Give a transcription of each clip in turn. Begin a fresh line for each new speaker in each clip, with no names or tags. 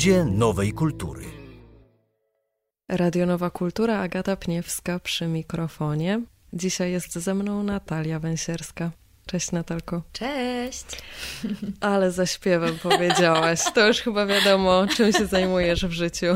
Ludzie nowej kultury.
Radio Nowa Kultura, Agata Pniewska przy mikrofonie. Dzisiaj jest ze mną Natalia Węsierska. Cześć Natalko.
Cześć.
Ale za śpiewem powiedziałaś. To już chyba wiadomo, czym się zajmujesz w życiu.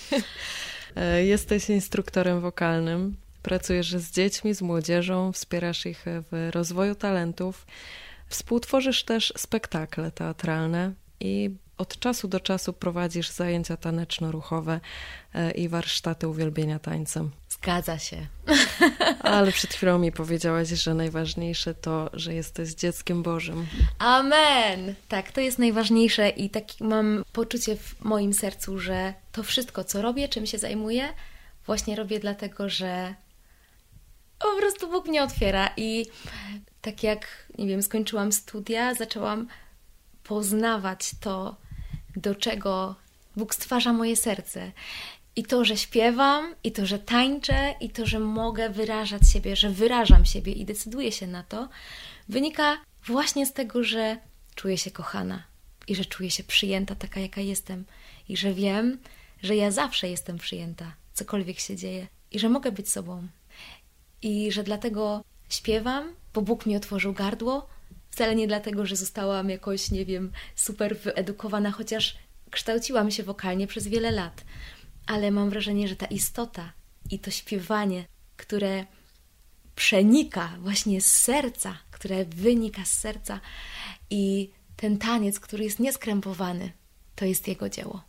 Jesteś instruktorem wokalnym. Pracujesz z dziećmi, z młodzieżą, wspierasz ich w rozwoju talentów. Współtworzysz też spektakle teatralne i od czasu do czasu prowadzisz zajęcia taneczno-ruchowe i warsztaty uwielbienia tańcem.
Zgadza się.
Ale przed chwilą mi powiedziałaś, że najważniejsze to, że jesteś dzieckiem Bożym.
Amen! Tak, to jest najważniejsze i takie mam poczucie w moim sercu, że to wszystko, co robię, czym się zajmuję, właśnie robię dlatego, że po prostu Bóg mnie otwiera i tak jak, nie wiem, skończyłam studia, zaczęłam poznawać to, do czego Bóg stwarza moje serce. I to, że śpiewam, i to, że tańczę, i to, że mogę wyrażać siebie, że wyrażam siebie i decyduję się na to, wynika właśnie z tego, że czuję się kochana i że czuję się przyjęta taka, jaka jestem. I że wiem, że ja zawsze jestem przyjęta, cokolwiek się dzieje. I że mogę być sobą. I że dlatego śpiewam, bo Bóg mi otworzył gardło. Wcale nie dlatego, że zostałam jakoś, nie wiem, super wyedukowana, chociaż kształciłam się wokalnie przez wiele lat. Ale mam wrażenie, że ta istota i to śpiewanie, które przenika właśnie z serca, które wynika z serca i ten taniec, który jest nieskrępowany, to jest Jego dzieło.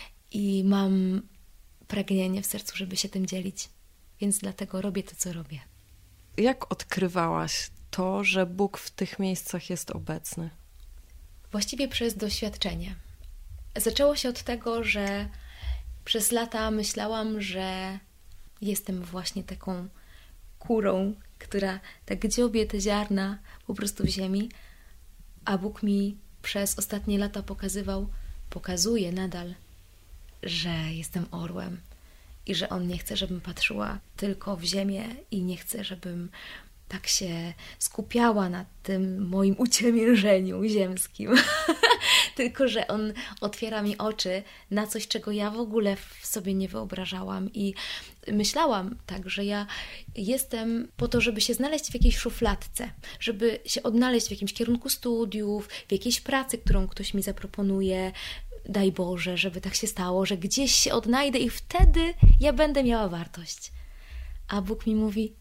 I mam pragnienie w sercu, żeby się tym dzielić. Więc dlatego robię to, co robię.
Jak odkrywałaś to, że Bóg w tych miejscach jest obecny?
Właściwie przez doświadczenie. Zaczęło się od tego, że przez lata myślałam, że jestem właśnie taką kurą, która tak dziobie te ziarna po prostu w ziemi, a Bóg mi przez ostatnie lata pokazuje nadal, że jestem orłem i że On nie chce, żebym patrzyła tylko w ziemię i nie chce, żebym tak się skupiała na tym moim uciemiężeniu ziemskim. Tylko że On otwiera mi oczy na coś, czego ja w ogóle w sobie nie wyobrażałam. I myślałam tak, że ja jestem po to, żeby się znaleźć w jakiejś szufladce, żeby się odnaleźć w jakimś kierunku studiów, w jakiejś pracy, którą ktoś mi zaproponuje. Daj Boże, żeby tak się stało, że gdzieś się odnajdę i wtedy ja będę miała wartość. A Bóg mi mówi,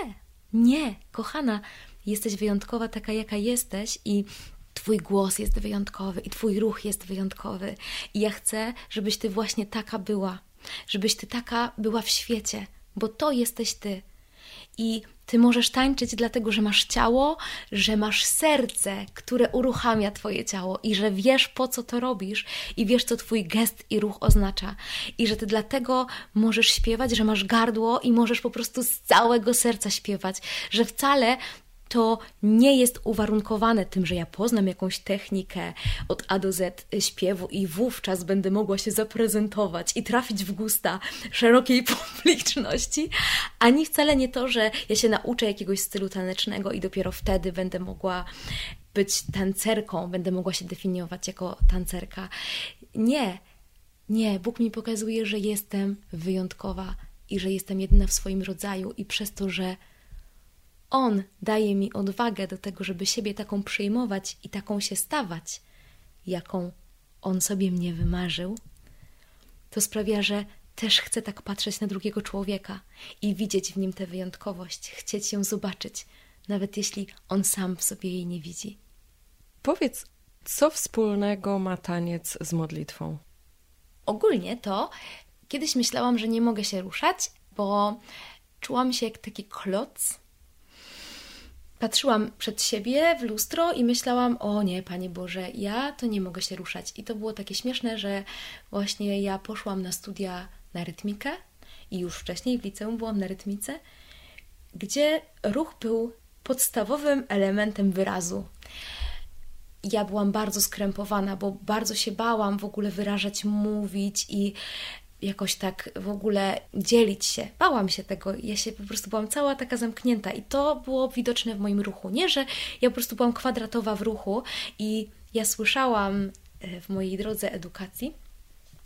nie, kochana, jesteś wyjątkowa taka, jaka jesteś i Twój głos jest wyjątkowy i Twój ruch jest wyjątkowy. I ja chcę, żebyś Ty właśnie taka była, żebyś Ty taka była w świecie, bo to jesteś Ty. I Ty możesz tańczyć dlatego, że masz ciało, że masz serce, które uruchamia Twoje ciało i że wiesz, po co to robisz i wiesz, co Twój gest i ruch oznacza. I że Ty dlatego możesz śpiewać, że masz gardło i możesz po prostu z całego serca śpiewać, że wcale to nie jest uwarunkowane tym, że ja poznam jakąś technikę od A do Z śpiewu i wówczas będę mogła się zaprezentować i trafić w gusta szerokiej publiczności, ani wcale nie to, że ja się nauczę jakiegoś stylu tanecznego i dopiero wtedy będę mogła być tancerką, będę mogła się definiować jako tancerka. Nie, Bóg mi pokazuje, że jestem wyjątkowa i że jestem jedyna w swoim rodzaju i przez to, że On daje mi odwagę do tego, żeby siebie taką przyjmować i taką się stawać, jaką On sobie mnie wymarzył, to sprawia, że też chcę tak patrzeć na drugiego człowieka i widzieć w nim tę wyjątkowość, chcieć ją zobaczyć, nawet jeśli on sam w sobie jej nie widzi.
Powiedz, co wspólnego ma taniec z modlitwą?
Ogólnie to kiedyś myślałam, że nie mogę się ruszać, bo czułam się jak taki kloc. Patrzyłam przed siebie w lustro i myślałam, o nie, Panie Boże, ja to nie mogę się ruszać. I to było takie śmieszne, że właśnie ja poszłam na studia na rytmikę i już wcześniej w liceum byłam na rytmice, gdzie ruch był podstawowym elementem wyrazu. Ja byłam bardzo skrępowana, bo bardzo się bałam w ogóle wyrażać, mówić i jakoś tak w ogóle dzielić się. Bałam się tego. Ja się po prostu byłam cała taka zamknięta i to było widoczne w moim ruchu. Nie, że ja po prostu byłam kwadratowa w ruchu i ja słyszałam w mojej drodze edukacji,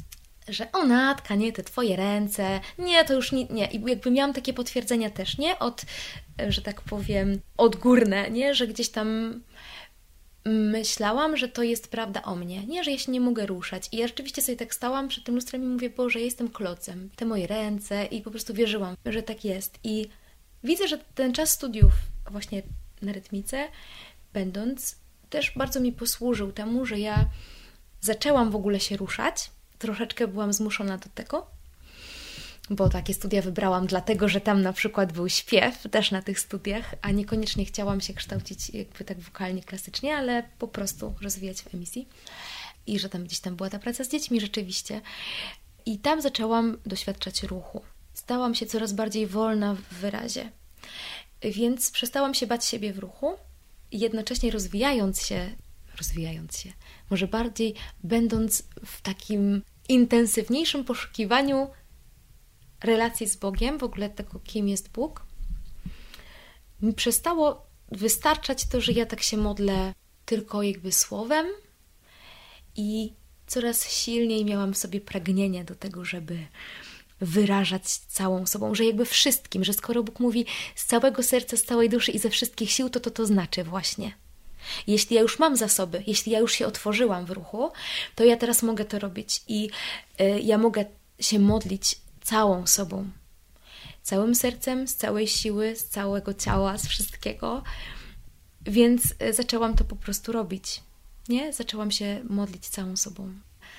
że o Natka, nie, te twoje ręce, nie, to już nie. I jakby miałam takie potwierdzenia też, nie? Od, że tak powiem, odgórne, nie? Że gdzieś tam myślałam, że to jest prawda o mnie, nie? Że ja się nie mogę ruszać. I ja rzeczywiście sobie tak stałam przed tym lustrem i mówię, Boże, ja jestem klocem, te moje ręce i po prostu wierzyłam, że tak jest. I widzę, że ten czas studiów właśnie na rytmice, będąc, też bardzo mi posłużył temu, że ja zaczęłam w ogóle się ruszać. Troszeczkę byłam zmuszona do tego, bo takie studia wybrałam dlatego, że tam na przykład był śpiew też na tych studiach, a niekoniecznie chciałam się kształcić jakby tak wokalnie, klasycznie, ale po prostu rozwijać w emisji. I że tam gdzieś tam była ta praca z dziećmi rzeczywiście. I tam zaczęłam doświadczać ruchu. Stałam się coraz bardziej wolna w wyrazie. Więc przestałam się bać siebie w ruchu i jednocześnie rozwijając się, może bardziej będąc w takim intensywniejszym poszukiwaniu relacji z Bogiem, w ogóle tego, kim jest Bóg, mi przestało wystarczać to, że ja tak się modlę tylko jakby słowem i coraz silniej miałam w sobie pragnienie do tego, żeby wyrażać całą sobą, że jakby wszystkim, że skoro Bóg mówi z całego serca, z całej duszy i ze wszystkich sił, to znaczy właśnie. Jeśli ja już mam zasoby, jeśli ja już się otworzyłam w ruchu, to ja teraz mogę to robić i ja mogę się modlić całą sobą. Całym sercem, z całej siły, z całego ciała, z wszystkiego. Więc zaczęłam to po prostu robić. Nie? Zaczęłam się modlić całą sobą.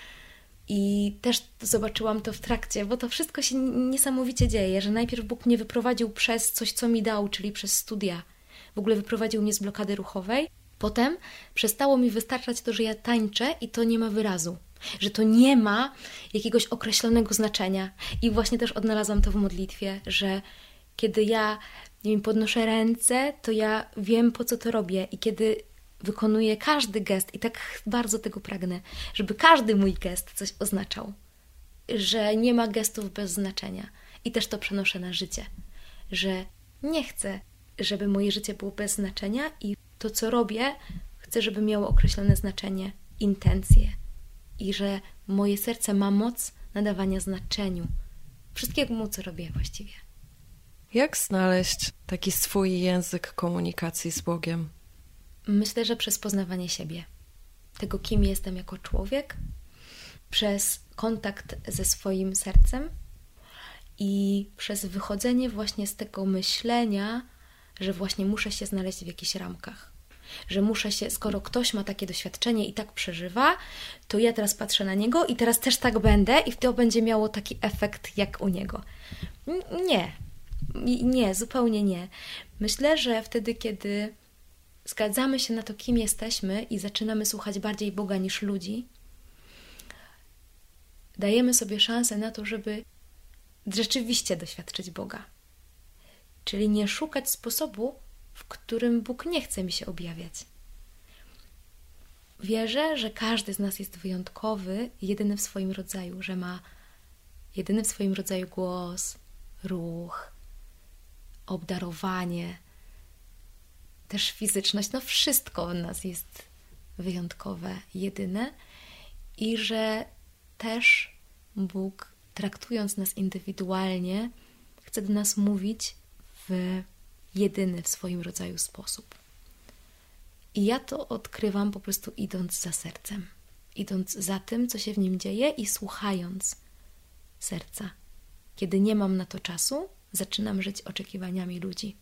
I też zobaczyłam to w trakcie, bo to wszystko się niesamowicie dzieje, że najpierw Bóg mnie wyprowadził przez coś, co mi dał, czyli przez studia. W ogóle wyprowadził mnie z blokady ruchowej. Potem przestało mi wystarczać to, że ja tańczę i to nie ma wyrazu. Że to nie ma jakiegoś określonego znaczenia. I właśnie też odnalazłam to w modlitwie, że kiedy ja, nie wiem, podnoszę ręce, to ja wiem, po co to robię. I kiedy wykonuję każdy gest, i tak bardzo tego pragnę, żeby każdy mój gest coś oznaczał. Że nie ma gestów bez znaczenia. I też to przenoszę na życie. Że nie chcę, żeby moje życie było bez znaczenia i to, co robię, chcę, żeby miało określone znaczenie, intencje. I że moje serce ma moc nadawania znaczeniu wszystkiemu, co robię właściwie.
Jak znaleźć taki swój język komunikacji z Bogiem?
Myślę, że przez poznawanie siebie. Tego, kim jestem jako człowiek. Przez kontakt ze swoim sercem. I przez wychodzenie właśnie z tego myślenia, że właśnie muszę się znaleźć w jakichś ramkach. Że muszę się, skoro ktoś ma takie doświadczenie i tak przeżywa, to ja teraz patrzę na niego i teraz też tak będę i to będzie miało taki efekt jak u niego. Nie, zupełnie nie. Myślę, że wtedy, kiedy zgadzamy się na to, kim jesteśmy i zaczynamy słuchać bardziej Boga niż ludzi, dajemy sobie szansę na to, żeby rzeczywiście doświadczyć Boga. Czyli nie szukać sposobu, w którym Bóg nie chce mi się objawiać. Wierzę, że każdy z nas jest wyjątkowy, jedyny w swoim rodzaju, że ma jedyny w swoim rodzaju głos, ruch, obdarowanie, też fizyczność, wszystko w nas jest wyjątkowe, jedyne i że też Bóg, traktując nas indywidualnie, chce do nas mówić w jedyny w swoim rodzaju sposób. I ja to odkrywam po prostu idąc za sercem, idąc za tym, co się w nim dzieje i słuchając serca. Kiedy nie mam na to czasu, zaczynam żyć oczekiwaniami ludzi.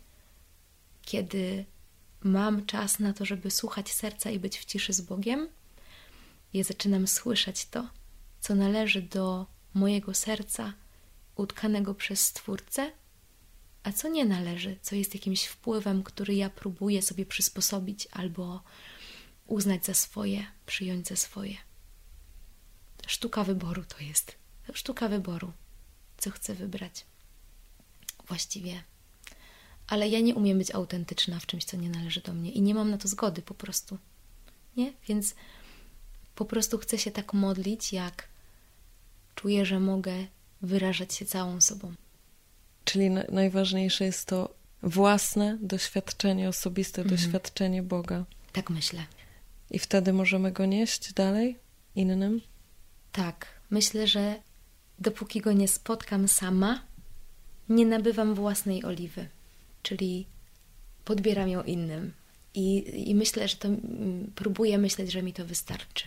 Kiedy mam czas na to, żeby słuchać serca i być w ciszy z Bogiem, ja zaczynam słyszeć to, co należy do mojego serca utkanego przez Stwórcę, a co nie należy, co jest jakimś wpływem, który ja próbuję sobie przysposobić albo uznać za swoje, przyjąć za swoje. Sztuka wyboru to jest. Sztuka wyboru, co chcę wybrać. Właściwie. Ale ja nie umiem być autentyczna w czymś, co nie należy do mnie i nie mam na to zgody po prostu. Nie? Więc po prostu chcę się tak modlić, jak czuję, że mogę wyrażać się całą sobą.
Czyli najważniejsze jest to własne doświadczenie, osobiste doświadczenie Boga.
Tak myślę.
I wtedy możemy go nieść dalej innym?
Tak. myślę, że dopóki go nie spotkam sama, nie nabywam własnej oliwy, czyli podbieram ją innym. I myślę, że to próbuję myśleć, że mi to wystarczy.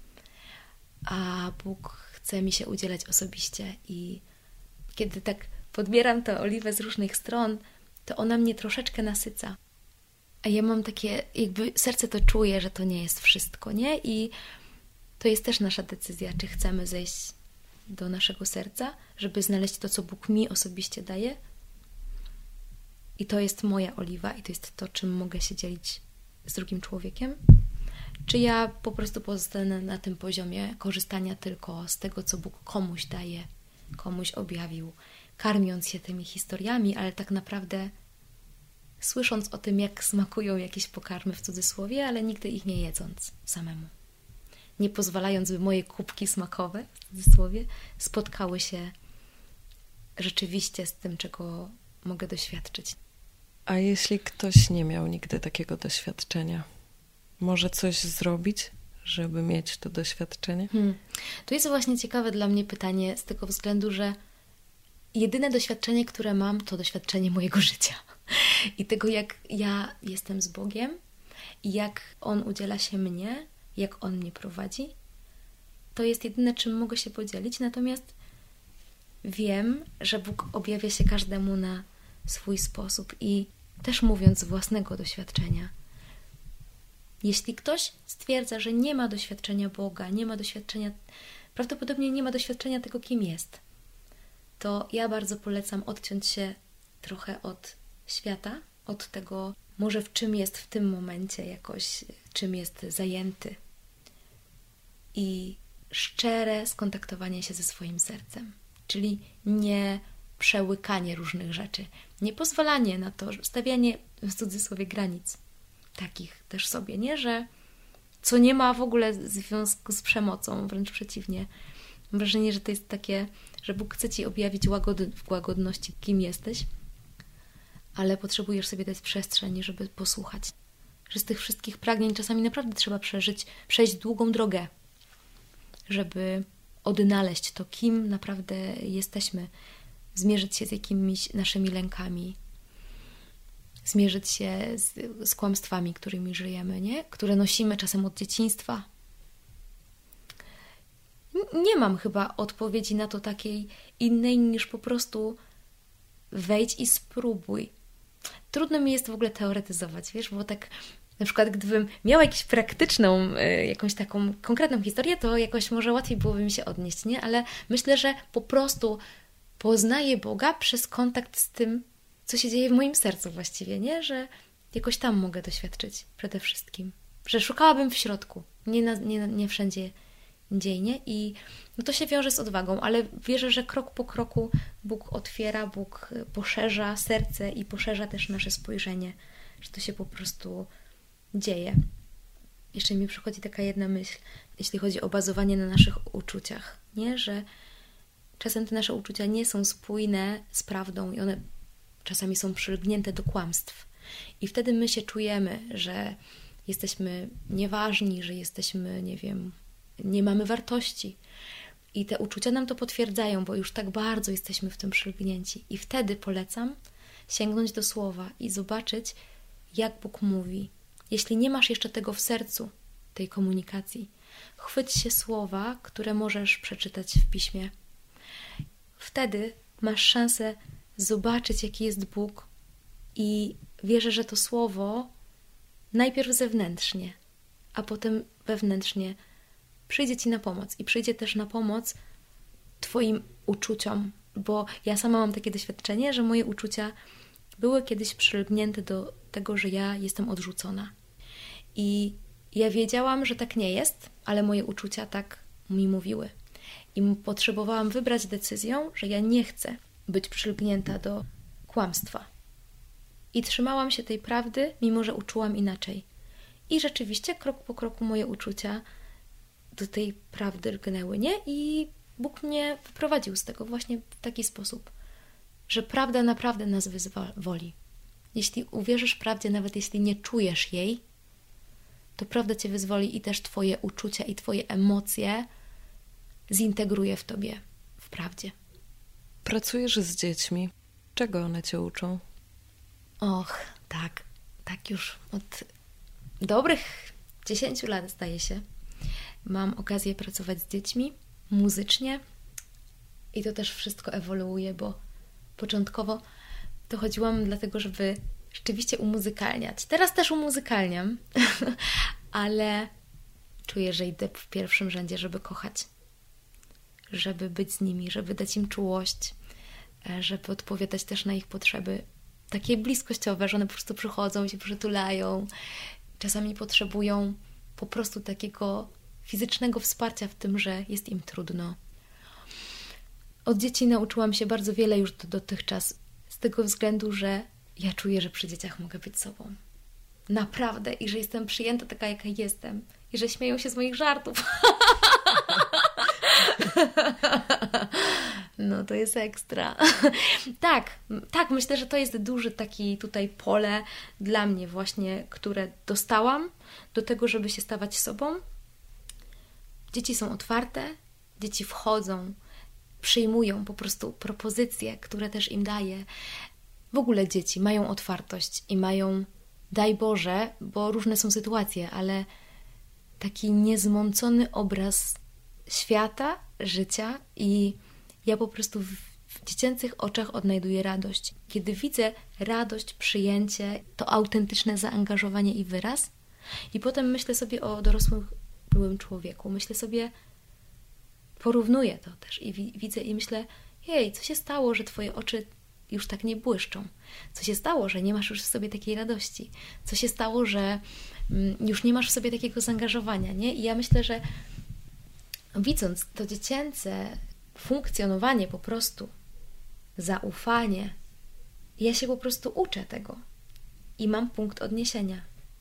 A Bóg chce mi się udzielać osobiście i kiedy tak podbieram tę oliwę z różnych stron, to ona mnie troszeczkę nasyca. A ja mam takie, jakby serce to czuje, że to nie jest wszystko, nie? I to jest też nasza decyzja, czy chcemy zejść do naszego serca, żeby znaleźć to, co Bóg mi osobiście daje. I to jest moja oliwa i to jest to, czym mogę się dzielić z drugim człowiekiem. Czy ja po prostu pozostanę na tym poziomie korzystania tylko z tego, co Bóg komuś daje, komuś objawił, karmiąc się tymi historiami, ale tak naprawdę słysząc o tym, jak smakują jakieś pokarmy w cudzysłowie, ale nigdy ich nie jedząc samemu. Nie pozwalając, by moje kubki smakowe, w cudzysłowie, spotkały się rzeczywiście z tym, czego mogę doświadczyć.
A jeśli ktoś nie miał nigdy takiego doświadczenia, może coś zrobić, żeby mieć to doświadczenie?
To jest właśnie ciekawe dla mnie pytanie z tego względu, że jedyne doświadczenie, które mam, to doświadczenie mojego życia. I tego, jak ja jestem z Bogiem i jak On udziela się mnie, jak On mnie prowadzi. To jest jedyne, czym mogę się podzielić. Natomiast wiem, że Bóg objawia się każdemu na swój sposób i też mówiąc z własnego doświadczenia. Jeśli ktoś stwierdza, że nie ma doświadczenia Boga, nie ma doświadczenia, prawdopodobnie nie ma doświadczenia tego, kim jest, to ja bardzo polecam odciąć się trochę od świata, od tego, może w czym jest w tym momencie jakoś, czym jest zajęty. I szczere skontaktowanie się ze swoim sercem. Czyli nie przełykanie różnych rzeczy, nie pozwalanie na to, stawianie w cudzysłowie granic takich też sobie, nie? Że co nie ma w ogóle związku z przemocą, wręcz przeciwnie. Mam wrażenie, że to jest takie, że Bóg chce Ci objawić w łagodności, kim jesteś, ale potrzebujesz sobie dać przestrzeń, żeby posłuchać. Że z tych wszystkich pragnień czasami naprawdę trzeba przejść długą drogę, żeby odnaleźć to, kim naprawdę jesteśmy, zmierzyć się z jakimiś naszymi lękami, zmierzyć się z kłamstwami, którymi żyjemy, nie? Które nosimy czasem od dzieciństwa. Nie mam chyba odpowiedzi na to takiej innej niż po prostu wejdź i spróbuj. Trudno mi jest w ogóle teoretyzować, wiesz, bo tak na przykład gdybym miała jakąś praktyczną, jakąś taką konkretną historię, to jakoś może łatwiej byłoby mi się odnieść, nie? Ale myślę, że po prostu poznaję Boga przez kontakt z tym, co się dzieje w moim sercu właściwie, nie? Że jakoś tam mogę doświadczyć przede wszystkim. Że szukałabym w środku, nie wszędzie indziej, nie? I no to się wiąże z odwagą, ale wierzę, że krok po kroku Bóg otwiera, Bóg poszerza serce i poszerza też nasze spojrzenie, że to się po prostu dzieje. Jeszcze mi przychodzi taka jedna myśl, jeśli chodzi o bazowanie na naszych uczuciach, nie? Że czasem te nasze uczucia nie są spójne z prawdą i one czasami są przylgnięte do kłamstw. I wtedy my się czujemy, że jesteśmy nieważni, że jesteśmy, nie wiem, nie mamy wartości. I te uczucia nam to potwierdzają, bo już tak bardzo jesteśmy w tym przylgnięci. I wtedy polecam sięgnąć do słowa i zobaczyć, jak Bóg mówi. Jeśli nie masz jeszcze tego w sercu, tej komunikacji, chwyć się słowa, które możesz przeczytać w piśmie. Wtedy masz szansę zobaczyć, jaki jest Bóg i wierzę, że to słowo najpierw zewnętrznie, a potem wewnętrznie przyjdzie Ci na pomoc i przyjdzie też na pomoc Twoim uczuciom, bo ja sama mam takie doświadczenie, że moje uczucia były kiedyś przylgnięte do tego, że ja jestem odrzucona. I ja wiedziałam, że tak nie jest, ale moje uczucia tak mi mówiły. I potrzebowałam wybrać decyzję, że ja nie chcę być przylgnięta do kłamstwa. I trzymałam się tej prawdy, mimo że uczułam inaczej. I rzeczywiście krok po kroku moje uczucia do tej prawdy lgnęły, nie? I Bóg mnie wyprowadził z tego właśnie w taki sposób, że prawda naprawdę nas wyzwoli. Jeśli uwierzysz prawdzie, nawet jeśli nie czujesz jej, to prawda Cię wyzwoli i też Twoje uczucia i Twoje emocje zintegruje w tobie w prawdzie.
Pracujesz z dziećmi. Czego one cię uczą?
Och, tak już od dobrych 10 lat, zdaje się, mam okazję pracować z dziećmi muzycznie i to też wszystko ewoluuje, bo początkowo to chodziłam dlatego, żeby rzeczywiście umuzykalniać. Teraz też umuzykalniam, ale czuję, że idę w pierwszym rzędzie, żeby kochać, żeby być z nimi, żeby dać im czułość, żeby odpowiadać też na ich potrzeby takie bliskościowe, że one po prostu przychodzą, się przytulają, czasami potrzebują po prostu takiego fizycznego wsparcia w tym, że jest im trudno. Od dzieci nauczyłam się bardzo wiele już dotychczas, z tego względu, że ja czuję, że przy dzieciach mogę być sobą. Naprawdę. I że jestem przyjęta taka, jaka jestem. I że śmieją się z moich żartów. No to jest ekstra. Tak, myślę, że to jest duży taki tutaj pole dla mnie właśnie, które dostałam do tego, żeby się stawać sobą. Dzieci są otwarte, dzieci wchodzą, przyjmują po prostu propozycje, które też im daję. W ogóle dzieci mają otwartość i mają, daj Boże, bo różne są sytuacje, ale taki niezmącony obraz świata, życia i ja po prostu w dziecięcych oczach odnajduję radość. Kiedy widzę radość, przyjęcie, to autentyczne zaangażowanie i wyraz i potem myślę sobie o dorosłym człowieku, myślę sobie, porównuję to też i widzę i myślę, hej, co się stało, że Twoje oczy już tak nie błyszczą? Co się stało, że nie masz już w sobie takiej radości? Co się stało, że już nie masz w sobie takiego zaangażowania, nie? I ja myślę, że widząc to dziecięce funkcjonowanie po prostu, zaufanie, ja się po prostu uczę tego i mam punkt odniesienia.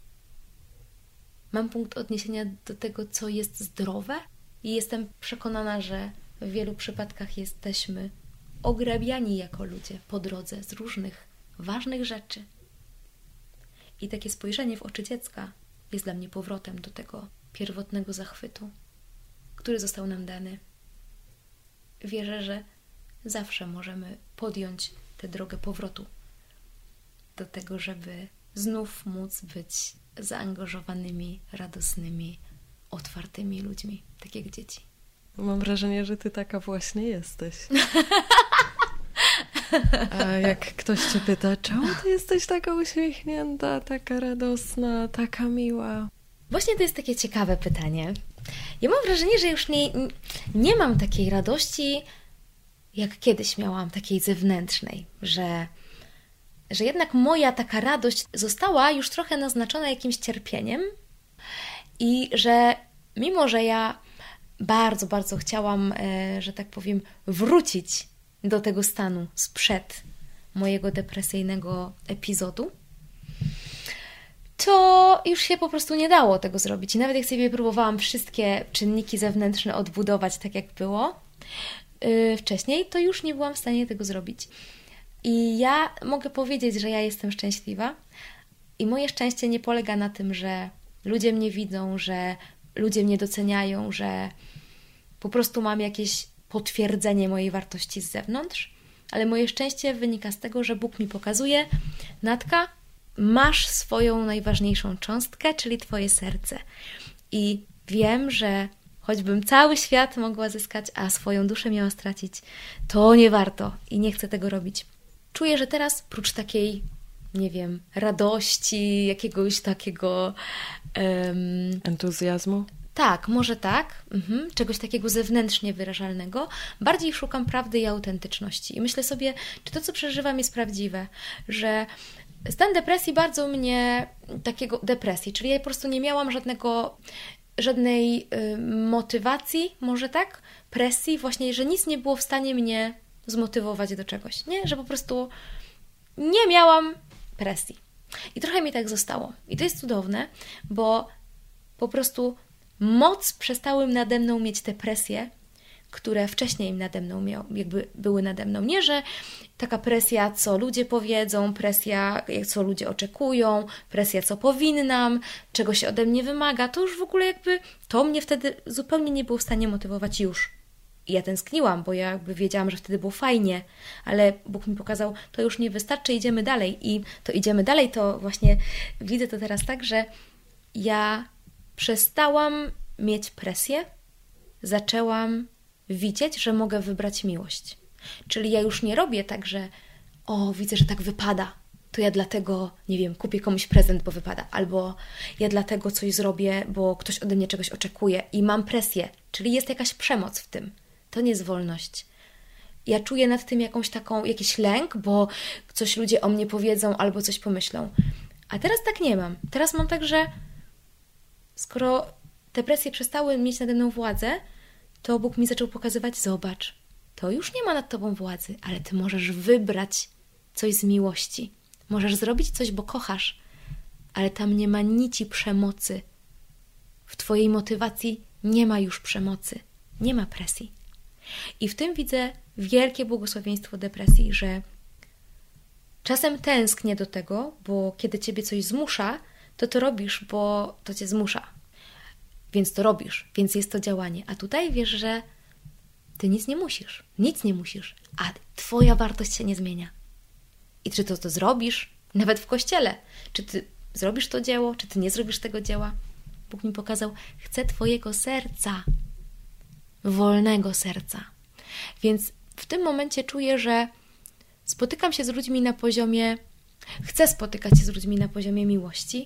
Mam punkt odniesienia do tego, co jest zdrowe i jestem przekonana, że w wielu przypadkach jesteśmy ograbiani jako ludzie po drodze z różnych ważnych rzeczy. I takie spojrzenie w oczy dziecka jest dla mnie powrotem do tego pierwotnego zachwytu, który został nam dany. Wierzę, że zawsze możemy podjąć tę drogę powrotu do tego, żeby znów móc być zaangażowanymi, radosnymi, otwartymi ludźmi, tak jak dzieci.
Mam wrażenie, że ty taka właśnie jesteś. A jak ktoś cię pyta, czemu ty jesteś taka uśmiechnięta, taka radosna, taka miła?
Właśnie to jest takie ciekawe pytanie. Ja mam wrażenie, że już nie mam takiej radości, jak kiedyś miałam, takiej zewnętrznej, że jednak moja taka radość została już trochę naznaczona jakimś cierpieniem i że mimo, że ja bardzo, bardzo chciałam, że tak powiem, wrócić do tego stanu sprzed mojego depresyjnego epizodu, to już się po prostu nie dało tego zrobić. I nawet jak sobie próbowałam wszystkie czynniki zewnętrzne odbudować tak, jak było wcześniej, to już nie byłam w stanie tego zrobić. I ja mogę powiedzieć, że ja jestem szczęśliwa i moje szczęście nie polega na tym, że ludzie mnie widzą, że ludzie mnie doceniają, że po prostu mam jakieś potwierdzenie mojej wartości z zewnątrz, ale moje szczęście wynika z tego, że Bóg mi pokazuje, Natka, masz swoją najważniejszą cząstkę, czyli Twoje serce. I wiem, że choćbym cały świat mogła zyskać, a swoją duszę miała stracić, to nie warto i nie chcę tego robić. Czuję, że teraz prócz takiej, nie wiem, radości, jakiegoś takiego
entuzjazmu?
Tak, może tak, czegoś takiego zewnętrznie wyrażalnego. Bardziej szukam prawdy i autentyczności. I myślę sobie, czy to, co przeżywam, jest prawdziwe, że stan depresji bardzo mnie, depresji, czyli ja po prostu nie miałam żadnej motywacji, może tak, presji, właśnie, że nic nie było w stanie mnie zmotywować do czegoś, nie? Że po prostu nie miałam presji. I trochę mi tak zostało. I to jest cudowne, bo po prostu moc przestały nade mną mieć te presje, które wcześniej były nade mną. Nie, że taka presja, co ludzie powiedzą, presja, co ludzie oczekują, presja, co powinnam, czego się ode mnie wymaga, to już w ogóle to mnie wtedy zupełnie nie było w stanie motywować już. I ja tęskniłam, bo ja jakby wiedziałam, że wtedy było fajnie, ale Bóg mi pokazał, to już nie wystarczy, idziemy dalej. I to idziemy dalej, to właśnie widzę to teraz tak, że ja przestałam mieć presję, zaczęłam widzieć, że mogę wybrać miłość. Czyli ja już nie robię tak, że widzę, że tak wypada, to ja dlatego, nie wiem, kupię komuś prezent, bo wypada, albo ja dlatego coś zrobię, bo ktoś ode mnie czegoś oczekuje i mam presję, czyli jest jakaś przemoc w tym. To nie jest wolność. Ja czuję nad tym jakiś lęk, bo coś ludzie o mnie powiedzą albo coś pomyślą. A teraz tak nie mam. Teraz mam tak, że skoro te presje przestały mieć nade mną władzę, to Bóg mi zaczął pokazywać, zobacz, to już nie ma nad tobą władzy, ale ty możesz wybrać coś z miłości. Możesz zrobić coś, bo kochasz, ale tam nie ma nici przemocy. W twojej motywacji nie ma już przemocy, nie ma presji. I w tym widzę wielkie błogosławieństwo depresji, że czasem tęsknię do tego, bo kiedy ciebie coś zmusza, to robisz, bo to cię zmusza. Więc to robisz, więc jest to działanie. A tutaj wiesz, że ty nic nie musisz, a twoja wartość się nie zmienia. I czy to zrobisz, nawet w kościele, czy ty zrobisz to dzieło, czy ty nie zrobisz tego dzieła, Bóg mi pokazał, chcę twojego serca, wolnego serca. Więc w tym momencie czuję, że spotykam się z ludźmi na poziomie, chcę spotykać się z ludźmi na poziomie miłości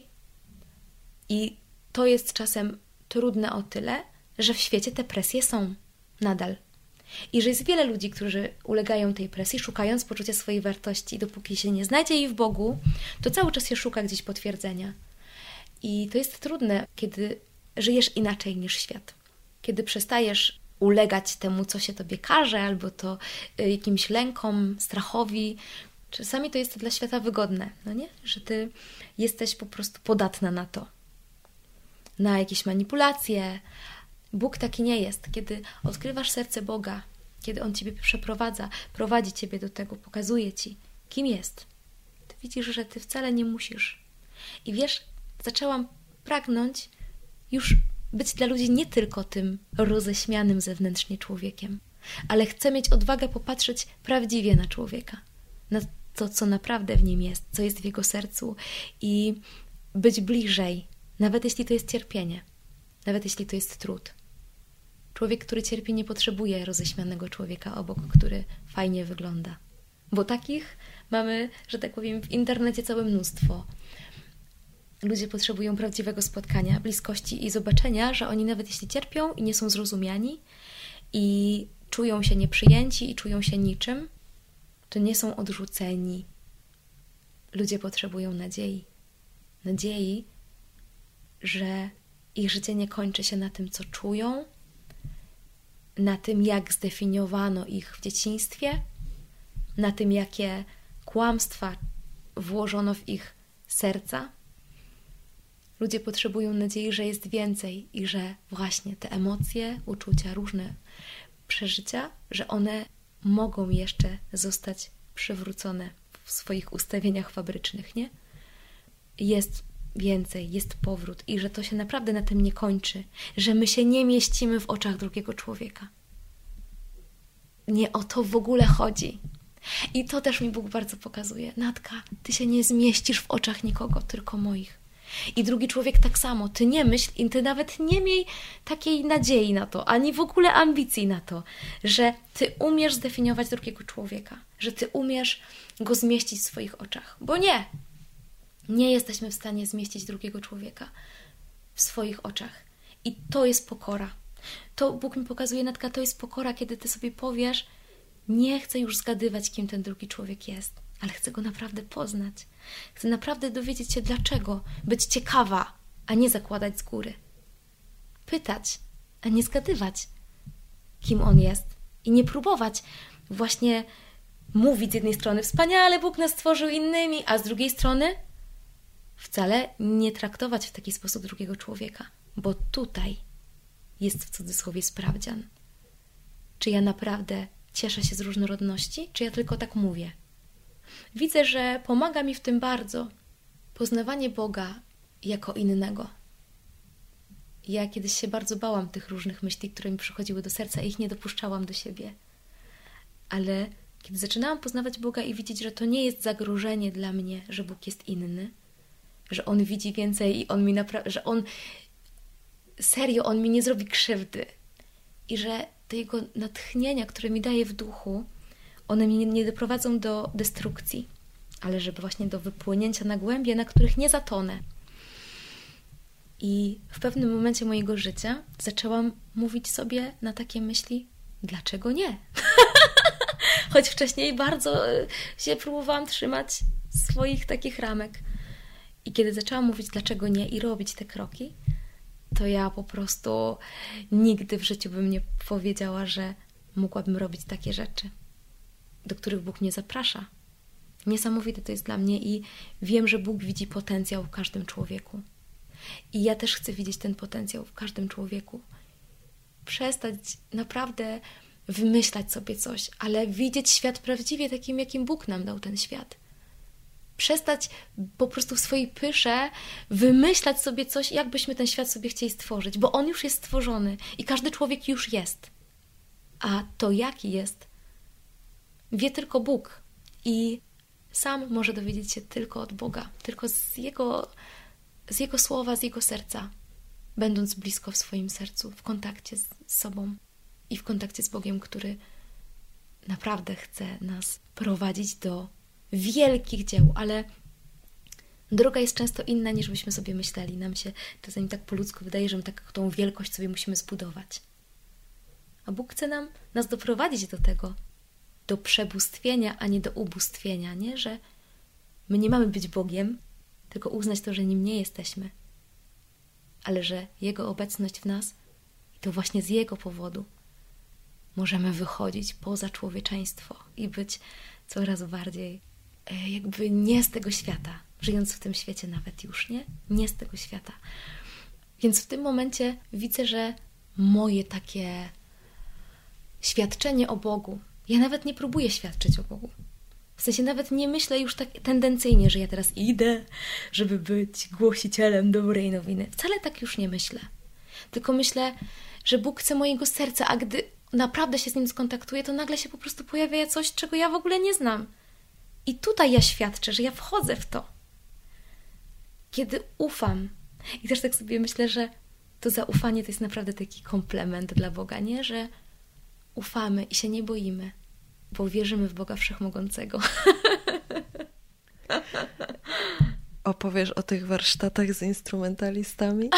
i to jest czasem trudne o tyle, że w świecie te presje są nadal. I że jest wiele ludzi, którzy ulegają tej presji, szukając poczucia swojej wartości. Dopóki się nie znajdzie jej w Bogu, to cały czas się szuka gdzieś potwierdzenia. I to jest trudne, kiedy żyjesz inaczej niż świat. Kiedy przestajesz ulegać temu, co się tobie każe, albo to jakimś lękom, strachowi. Czasami to jest dla świata wygodne, no nie? Że ty jesteś po prostu podatna na to. Na jakieś manipulacje. Bóg taki nie jest. Kiedy odkrywasz serce Boga, kiedy On ciebie przeprowadza, prowadzi ciebie do tego, pokazuje ci, kim jest. Ty widzisz, że ty wcale nie musisz. I wiesz, zaczęłam pragnąć już być dla ludzi nie tylko tym roześmianym zewnętrznie człowiekiem, ale chcę mieć odwagę popatrzeć prawdziwie na człowieka, na to, co naprawdę w nim jest, co jest w jego sercu i być bliżej, nawet jeśli to jest cierpienie, nawet jeśli to jest trud. Człowiek, który cierpi, nie potrzebuje roześmianego człowieka obok, który fajnie wygląda. Bo takich mamy, że tak powiem, w internecie całe mnóstwo. Ludzie potrzebują prawdziwego spotkania, bliskości i zobaczenia, że oni nawet jeśli cierpią i nie są zrozumiani i czują się nieprzyjęci i czują się niczym, to nie są odrzuceni. Ludzie potrzebują nadziei. Nadziei, że ich życie nie kończy się na tym, co czują, na tym, jak zdefiniowano ich w dzieciństwie, na tym, jakie kłamstwa włożono w ich serca. Ludzie potrzebują nadziei, że jest więcej i że właśnie te emocje, uczucia, różne przeżycia, że one mogą jeszcze zostać przywrócone w swoich ustawieniach fabrycznych, nie? Jest więcej, jest powrót i że to się naprawdę na tym nie kończy, że my się nie mieścimy w oczach drugiego człowieka. Nie o to w ogóle chodzi. I to też mi Bóg bardzo pokazuje. Natka, ty się nie zmieścisz w oczach nikogo, tylko moich. I drugi człowiek tak samo. Ty nie myśl i ty nawet nie miej takiej nadziei na to, ani w ogóle ambicji na to, że ty umiesz zdefiniować drugiego człowieka, że ty umiesz go zmieścić w swoich oczach. Bo nie jesteśmy w stanie zmieścić drugiego człowieka w swoich oczach. I to jest pokora. To Bóg mi pokazuje, Natka, to jest pokora, kiedy ty sobie powiesz, nie chcę już zgadywać, kim ten drugi człowiek jest, ale chcę go naprawdę poznać. Chcę naprawdę dowiedzieć się dlaczego, być ciekawa, a nie zakładać z góry. Pytać, a nie zgadywać, kim on jest. I nie próbować właśnie mówić z jednej strony, wspaniale Bóg nas stworzył innymi, a z drugiej strony wcale nie traktować w taki sposób drugiego człowieka. Bo tutaj jest w cudzysłowie sprawdzian. Czy ja naprawdę cieszę się z różnorodności, czy ja tylko tak mówię? Widzę, że pomaga mi w tym bardzo poznawanie Boga jako innego. Ja kiedyś się bardzo bałam tych różnych myśli, które mi przychodziły do serca i ich nie dopuszczałam do siebie. Ale kiedy zaczynałam poznawać Boga i widzieć, że to nie jest zagrożenie dla mnie, że Bóg jest inny, że On widzi więcej i On mi że On serio, On mi nie zrobi krzywdy i że te Jego natchnienia, które mi daje w duchu, one mnie nie doprowadzą do destrukcji, ale żeby właśnie do wypłynięcia na głębie, na których nie zatonę. I w pewnym momencie mojego życia zaczęłam mówić sobie na takie myśli, dlaczego nie? Choć wcześniej bardzo się próbowałam trzymać swoich takich ramek. I kiedy zaczęłam mówić dlaczego nie i robić te kroki, to ja po prostu nigdy w życiu bym nie powiedziała, że mogłabym robić takie rzeczy, do których Bóg mnie zaprasza. Niesamowite to jest dla mnie i wiem, że Bóg widzi potencjał w każdym człowieku. I ja też chcę widzieć ten potencjał w każdym człowieku. Przestać naprawdę wymyślać sobie coś, ale widzieć świat prawdziwie takim, jakim Bóg nam dał ten świat. Przestać po prostu w swojej pysze wymyślać sobie coś, jakbyśmy ten świat sobie chcieli stworzyć, bo on już jest stworzony i każdy człowiek już jest. A to jaki jest, wie tylko Bóg. I sam może dowiedzieć się tylko od Boga, tylko z Jego słowa, z Jego serca, będąc blisko w swoim sercu, w kontakcie z sobą i w kontakcie z Bogiem, który naprawdę chce nas prowadzić do wielkich dzieł, ale droga jest często inna, niż byśmy sobie myśleli. Nam się czasami tak po ludzku wydaje, że my tą wielkość sobie musimy zbudować. A Bóg chce nas doprowadzić do tego, do przebóstwienia, a nie do ubóstwienia, nie? Że my nie mamy być Bogiem, tylko uznać to, że Nim nie jesteśmy, ale że Jego obecność w nas, i to właśnie z Jego powodu, możemy wychodzić poza człowieczeństwo i być coraz bardziej jakby nie z tego świata, żyjąc w tym świecie nawet już, nie z tego świata. Więc w tym momencie widzę, że moje takie świadczenie o Bogu, ja nawet nie próbuję świadczyć o Bogu. W sensie nawet nie myślę już tak tendencyjnie, że ja teraz idę, żeby być głosicielem dobrej nowiny. Wcale tak już nie myślę. Tylko myślę, że Bóg chce mojego serca, a gdy naprawdę się z Nim skontaktuję, to nagle się po prostu pojawia coś, czego ja w ogóle nie znam. I tutaj ja świadczę, że ja wchodzę w to. Kiedy ufam. I też tak sobie myślę, że to zaufanie to jest naprawdę taki komplement dla Boga, nie? Że ufamy i się nie boimy, bo wierzymy w Boga Wszechmogącego.
Opowiesz o tych warsztatach z instrumentalistami?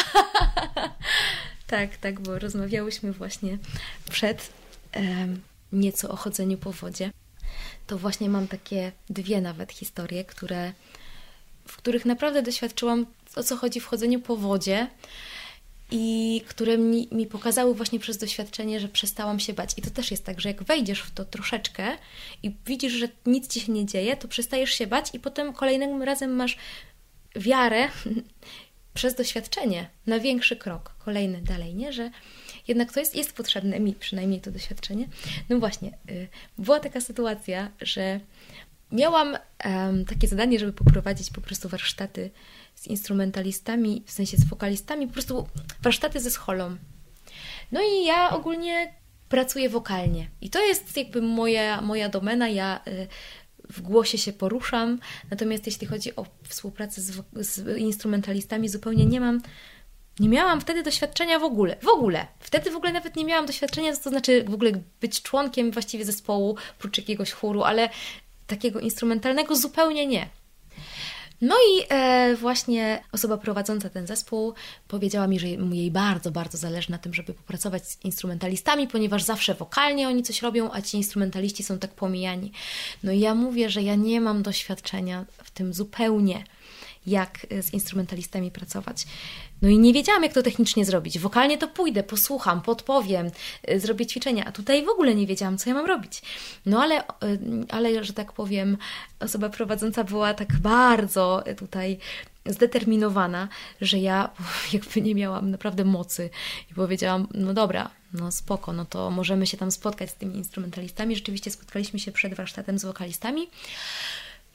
Tak, bo rozmawiałyśmy właśnie przed nieco o chodzeniu po wodzie. To właśnie mam takie 2 nawet historie, w których naprawdę doświadczyłam, o co chodzi w chodzeniu po wodzie i które mi pokazały właśnie przez doświadczenie, że przestałam się bać. I to też jest tak, że jak wejdziesz w to troszeczkę i widzisz, że nic ci się nie dzieje, to przestajesz się bać i potem kolejnym razem masz wiarę przez doświadczenie na większy krok, kolejny dalej, nie? Że jednak to jest potrzebne mi, przynajmniej to doświadczenie. No właśnie, była taka sytuacja, że miałam takie zadanie, żeby poprowadzić po prostu warsztaty z instrumentalistami, w sensie z wokalistami, po prostu warsztaty ze scholą. No i ja ogólnie pracuję wokalnie i to jest jakby moja domena, ja w głosie się poruszam, natomiast jeśli chodzi o współpracę z instrumentalistami, zupełnie nie miałam wtedy doświadczenia w ogóle. Wtedy w ogóle nawet nie miałam doświadczenia, co to znaczy w ogóle być członkiem właściwie zespołu, prócz jakiegoś chóru, ale takiego instrumentalnego zupełnie nie. No i właśnie osoba prowadząca ten zespół powiedziała mi, że jej bardzo, bardzo zależy na tym, żeby popracować z instrumentalistami, ponieważ zawsze wokalnie oni coś robią, a ci instrumentaliści są tak pomijani. No i ja mówię, że ja nie mam doświadczenia w tym zupełnie, jak z instrumentalistami pracować. No i nie wiedziałam, jak to technicznie zrobić. Wokalnie to pójdę, posłucham, podpowiem, zrobię ćwiczenia, a tutaj w ogóle nie wiedziałam, co ja mam robić. No ale że tak powiem, osoba prowadząca była tak bardzo tutaj zdeterminowana, że ja jakby nie miałam naprawdę mocy i powiedziałam, no dobra, no spoko, no to możemy się tam spotkać z tymi instrumentalistami. Rzeczywiście spotkaliśmy się przed warsztatem z wokalistami.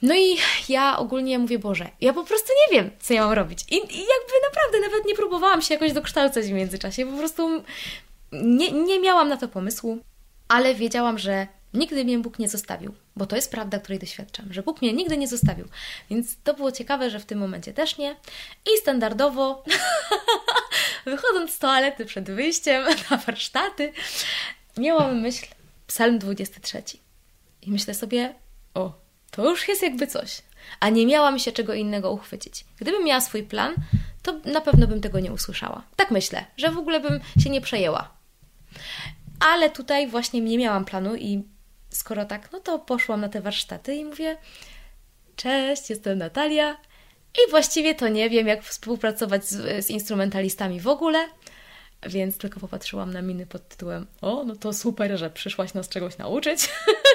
No i ja ogólnie mówię, Boże, ja po prostu nie wiem, co ja mam robić. I jakby naprawdę nawet nie próbowałam się jakoś dokształcać w międzyczasie. Po prostu nie miałam na to pomysłu, ale wiedziałam, że nigdy mnie Bóg nie zostawił. Bo to jest prawda, której doświadczam, że Bóg mnie nigdy nie zostawił. Więc to było ciekawe, że w tym momencie też nie. I standardowo, wychodząc z toalety przed wyjściem na warsztaty, miałam myśl Psalm 23. I myślę sobie, to już jest jakby coś. A nie miałam się czego innego uchwycić. Gdybym miała swój plan, to na pewno bym tego nie usłyszała. Tak myślę, że w ogóle bym się nie przejęła. Ale tutaj właśnie nie miałam planu i skoro tak, no to poszłam na te warsztaty i mówię, cześć, jestem Natalia i właściwie to nie wiem, jak współpracować z instrumentalistami w ogóle, więc tylko popatrzyłam na miny pod tytułem, no to super, że przyszłaś nas czegoś nauczyć.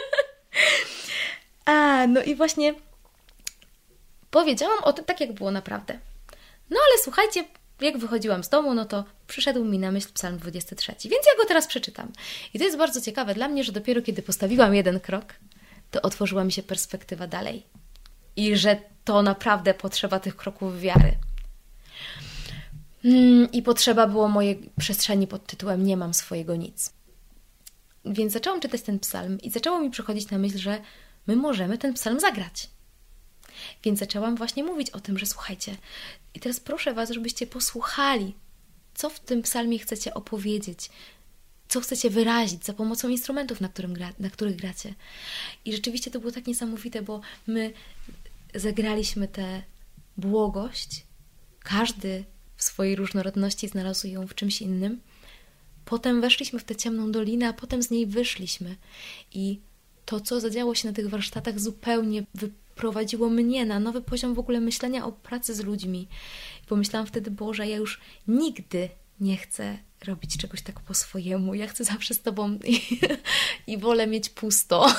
No i właśnie powiedziałam o tym tak, jak było naprawdę. No ale słuchajcie, jak wychodziłam z domu, no to przyszedł mi na myśl Psalm 23, więc ja go teraz przeczytam. I to jest bardzo ciekawe dla mnie, że dopiero kiedy postawiłam jeden krok, to otworzyła mi się perspektywa dalej. I że to naprawdę potrzeba tych kroków wiary. I potrzeba było mojej przestrzeni pod tytułem nie mam swojego nic. Więc zaczęłam czytać ten psalm i zaczęło mi przychodzić na myśl, że my możemy ten psalm zagrać. Więc zaczęłam właśnie mówić o tym, że słuchajcie, i teraz proszę Was, żebyście posłuchali, co w tym psalmie chcecie opowiedzieć, co chcecie wyrazić za pomocą instrumentów, na których gracie. I rzeczywiście to było tak niesamowite, bo my zagraliśmy tę błogość, każdy w swojej różnorodności znalazł ją w czymś innym. Potem weszliśmy w tę ciemną dolinę, a potem z niej wyszliśmy. I to, co zadziało się na tych warsztatach, zupełnie wyprowadziło mnie na nowy poziom w ogóle myślenia o pracy z ludźmi. I pomyślałam wtedy, Boże, ja już nigdy nie chcę robić czegoś tak po swojemu. Ja chcę zawsze z Tobą i wolę mieć pusto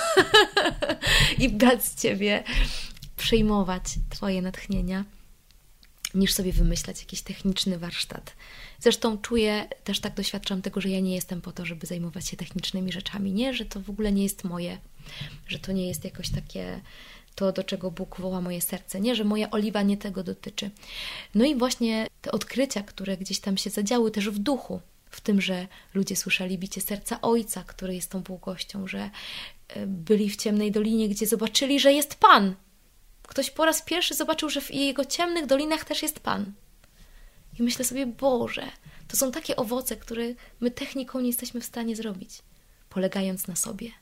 i brać z Ciebie, przyjmować Twoje natchnienia, niż sobie wymyślać jakiś techniczny warsztat. Zresztą czuję, też tak doświadczam tego, że ja nie jestem po to, żeby zajmować się technicznymi rzeczami. Nie, że to w ogóle nie jest moje, że to nie jest jakoś takie to, do czego Bóg woła moje serce. Nie, że moja oliwa nie tego dotyczy. No i właśnie te odkrycia, które gdzieś tam się zadziały też w duchu, w tym, że ludzie słyszeli bicie serca Ojca, który jest tą błogością, że byli w ciemnej dolinie, gdzie zobaczyli, że jest Pan. Ktoś po raz pierwszy zobaczył, że w jego ciemnych dolinach też jest Pan. I myślę sobie, Boże, to są takie owoce, które my techniką nie jesteśmy w stanie zrobić, polegając na sobie.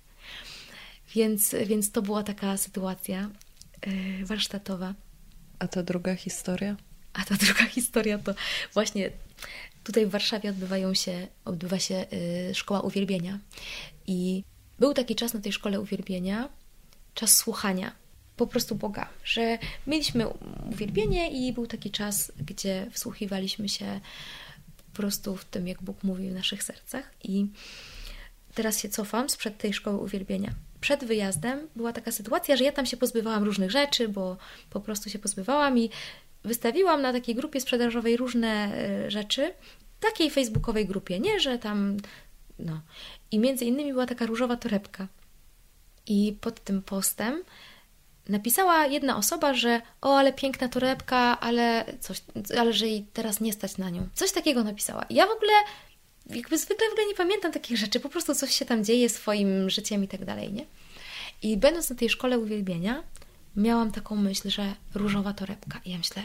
Więc to była taka sytuacja warsztatowa.
A ta druga historia?
A ta druga historia to właśnie tutaj w Warszawie odbywa się szkoła uwielbienia. I był taki czas na tej szkole uwielbienia, czas słuchania po prostu Boga, że mieliśmy uwielbienie i był taki czas, gdzie wsłuchiwaliśmy się po prostu w tym, jak Bóg mówi w naszych sercach. I teraz się cofam sprzed tej szkoły uwielbienia. Przed wyjazdem była taka sytuacja, że ja tam się pozbywałam różnych rzeczy, bo po prostu się pozbywałam i wystawiłam na takiej grupie sprzedażowej różne rzeczy, takiej facebookowej grupie, nie, że tam, no. I między innymi była taka różowa torebka. I pod tym postem napisała jedna osoba, że ale piękna torebka, ale że jej teraz nie stać na nią. Coś takiego napisała. I ja w ogóle jakby zwykle w ogóle nie pamiętam takich rzeczy, po prostu coś się tam dzieje swoim życiem i tak dalej, nie? I będąc na tej szkole uwielbienia, miałam taką myśl, że różowa torebka. I ja myślę,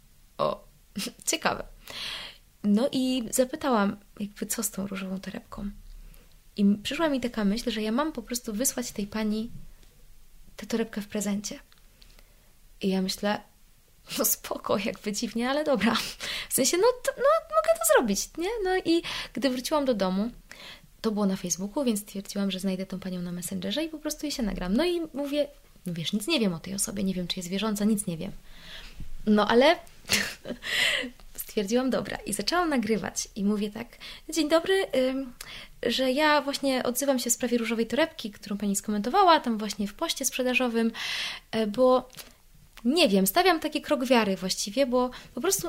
ciekawe. No i zapytałam, jakby co z tą różową torebką. I przyszła mi taka myśl, że ja mam po prostu wysłać tej pani tę torebkę w prezencie. I ja myślę, no spoko, jakby dziwnie, ale dobra. W sensie, mogę to zrobić, nie? No i gdy wróciłam do domu, to było na Facebooku, więc stwierdziłam, że znajdę tą panią na Messengerze i po prostu jej się nagram. No i mówię, no wiesz, nic nie wiem o tej osobie, nie wiem, czy jest wierząca, nic nie wiem. No ale stwierdziłam, dobra. I zaczęłam nagrywać i mówię tak, dzień dobry, że ja właśnie odzywam się w sprawie różowej torebki, którą pani skomentowała, tam właśnie w poście sprzedażowym, bo nie wiem, stawiam taki krok wiary właściwie, bo po prostu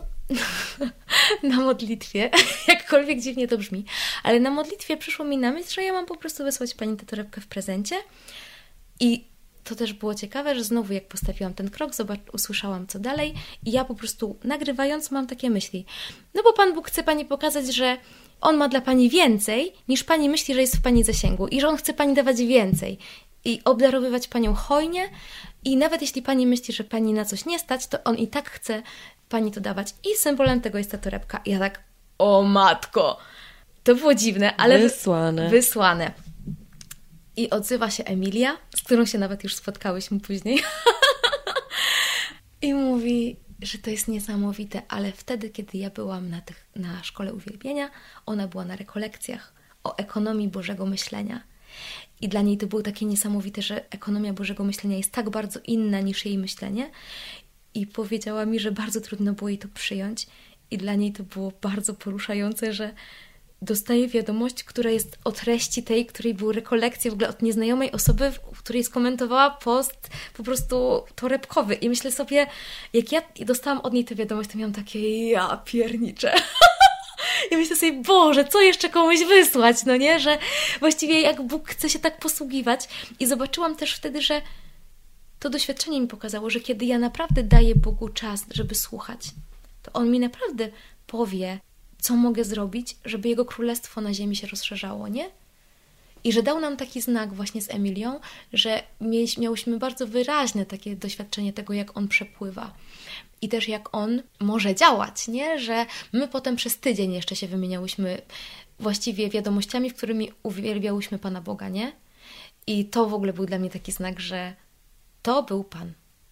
na modlitwie, jakkolwiek dziwnie to brzmi, ale na modlitwie przyszło mi na myśl, że ja mam po prostu wysłać pani tę torebkę w prezencie i to też było ciekawe, że znowu jak postawiłam ten krok, usłyszałam co dalej i ja po prostu nagrywając mam takie myśli. No bo Pan Bóg chce Pani pokazać, że On ma dla Pani więcej, niż Pani myśli, że jest w Pani zasięgu i że On chce Pani dawać więcej i obdarowywać Panią hojnie i nawet jeśli Pani myśli, że Pani na coś nie stać, to On i tak chce Pani to dawać. I symbolem tego jest ta torebka. I ja tak, o matko! To było dziwne, ale... Wysłane. I odzywa się Emilia, z którą się nawet już spotkałyśmy później. I mówi, że to jest niesamowite, ale wtedy, kiedy ja byłam na szkole uwielbienia, ona była na rekolekcjach o ekonomii Bożego myślenia. I dla niej to było takie niesamowite, że ekonomia Bożego myślenia jest tak bardzo inna niż jej myślenie. I powiedziała mi, że bardzo trudno było jej to przyjąć. I dla niej to było bardzo poruszające, że dostaje wiadomość, która jest o treści tej, której były rekolekcje w ogóle od nieznajomej osoby, w której skomentowała post po prostu torebkowy. I myślę sobie, jak ja dostałam od niej tę wiadomość, to miałam takie, ja pierniczę. I myślę sobie, Boże, co jeszcze komuś wysłać, no nie? Że właściwie jak Bóg chce się tak posługiwać. I zobaczyłam też wtedy, że to doświadczenie mi pokazało, że kiedy ja naprawdę daję Bogu czas, żeby słuchać, to On mi naprawdę powie, co mogę zrobić, żeby Jego królestwo na ziemi się rozszerzało, nie? I że dał nam taki znak właśnie z Emilią, że miałyśmy bardzo wyraźne takie doświadczenie tego, jak On przepływa. I też jak On może działać, nie? Że my potem przez tydzień jeszcze się wymieniałyśmy właściwie wiadomościami, w którymi uwielbiałyśmy Pana Boga, nie? I to w ogóle był dla mnie taki znak, że to był Pan.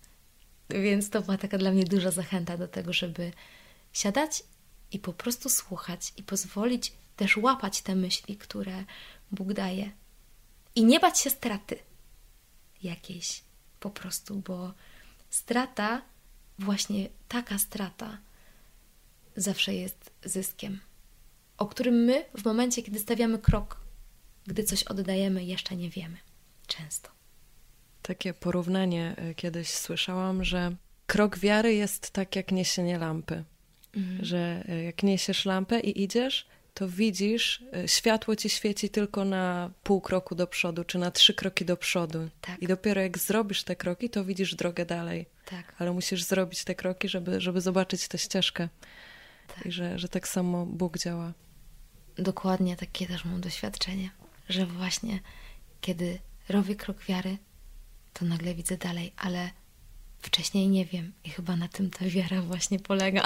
Więc to była taka dla mnie duża zachęta do tego, żeby siadać i po prostu słuchać i pozwolić też łapać te myśli, które Bóg daje. I nie bać się straty jakiejś po prostu, bo strata, właśnie taka strata zawsze jest zyskiem, o którym my w momencie, kiedy stawiamy krok, gdy coś oddajemy, jeszcze nie wiemy. Często.
Takie porównanie kiedyś słyszałam, że krok wiary jest tak jak niesienie lampy. Że jak niesiesz lampę i idziesz, to widzisz, światło ci świeci tylko na pół kroku do przodu, czy na 3 kroki do przodu.
Tak.
I dopiero jak zrobisz te kroki, to widzisz drogę dalej.
Tak.
Ale musisz zrobić te kroki, żeby zobaczyć tę ścieżkę.
Tak.
I że tak samo Bóg działa.
Dokładnie takie też mam doświadczenie, że właśnie kiedy robię krok wiary, to nagle widzę dalej, ale wcześniej nie wiem i chyba na tym ta wiara właśnie polega.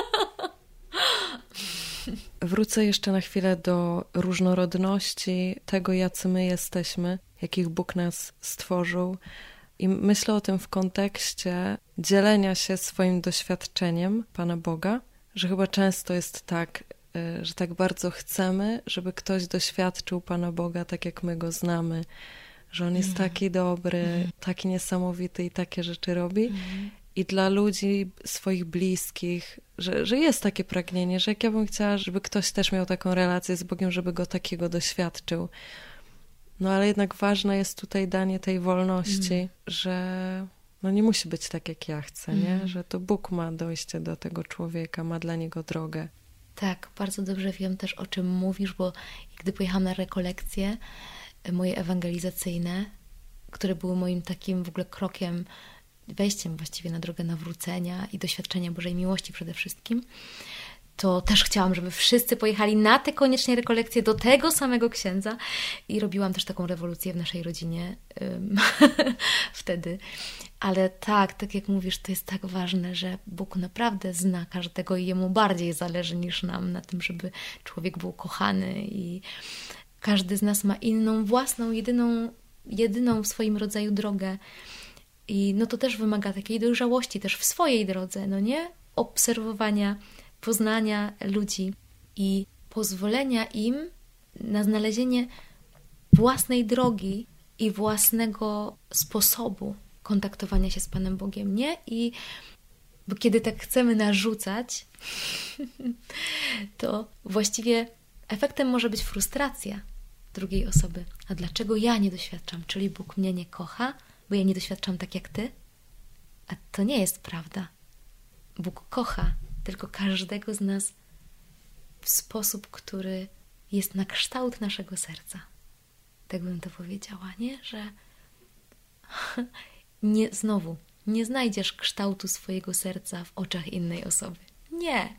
Wrócę jeszcze na chwilę do różnorodności tego, jacy my jesteśmy, jakich Bóg nas stworzył. I myślę o tym w kontekście dzielenia się swoim doświadczeniem Pana Boga, że chyba często jest tak, że tak bardzo chcemy, żeby ktoś doświadczył Pana Boga tak, jak my Go znamy, że On jest taki dobry, taki niesamowity i takie rzeczy robi. I dla ludzi swoich bliskich, że jest takie pragnienie, że jak ja bym chciała, żeby ktoś też miał taką relację z Bogiem, żeby go takiego doświadczył. No ale jednak ważne jest tutaj danie tej wolności, że no nie musi być tak, jak ja chcę, nie? Że to Bóg ma dojście do tego człowieka, ma dla niego drogę.
Tak, bardzo dobrze wiem też, o czym mówisz, bo gdy pojechałam na rekolekcje moje ewangelizacyjne, które były moim takim w ogóle krokiem, wejściem właściwie na drogę nawrócenia i doświadczenia Bożej miłości przede wszystkim, to też chciałam, żeby wszyscy pojechali na te koniecznie rekolekcje do tego samego księdza i robiłam też taką rewolucję w naszej rodzinie wtedy. Ale tak jak mówisz, to jest tak ważne, że Bóg naprawdę zna każdego i Jemu bardziej zależy niż nam na tym, żeby człowiek był kochany i każdy z nas ma inną, własną, jedyną w swoim rodzaju drogę. I no to też wymaga takiej dojrzałości też w swojej drodze, no nie? Obserwowania, poznania ludzi i pozwolenia im na znalezienie własnej drogi i własnego sposobu kontaktowania się z Panem Bogiem, nie? Bo kiedy tak chcemy narzucać, to właściwie efektem może być frustracja drugiej osoby. A dlaczego ja nie doświadczam? Czyli Bóg mnie nie kocha, bo ja nie doświadczam tak jak Ty? A to nie jest prawda. Bóg kocha tylko każdego z nas w sposób, który jest na kształt naszego serca. Tak bym to powiedziała, nie? Że Nie znajdziesz kształtu swojego serca w oczach innej osoby. Nie.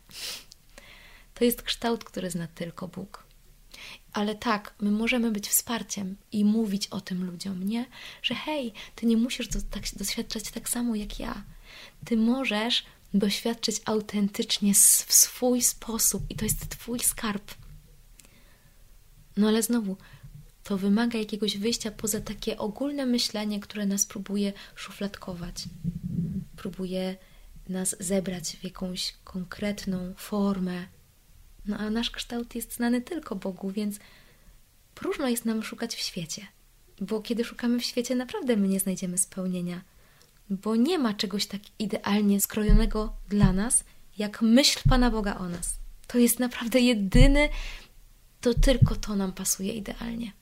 To jest kształt, który zna tylko Bóg. Ale tak, my możemy być wsparciem i mówić o tym ludziom, nie? Że hej, ty nie musisz doświadczać tak samo jak ja. Ty możesz doświadczyć autentycznie w swój sposób i to jest twój skarb. No ale znowu, to wymaga jakiegoś wyjścia poza takie ogólne myślenie, które nas próbuje szufladkować. Próbuje nas zebrać w jakąś konkretną formę. No a nasz kształt jest znany tylko Bogu, więc próżno jest nam szukać w świecie. Bo kiedy szukamy w świecie, naprawdę my nie znajdziemy spełnienia. Bo nie ma czegoś tak idealnie skrojonego dla nas, jak myśl Pana Boga o nas. To jest naprawdę jedyny, to tylko to nam pasuje idealnie.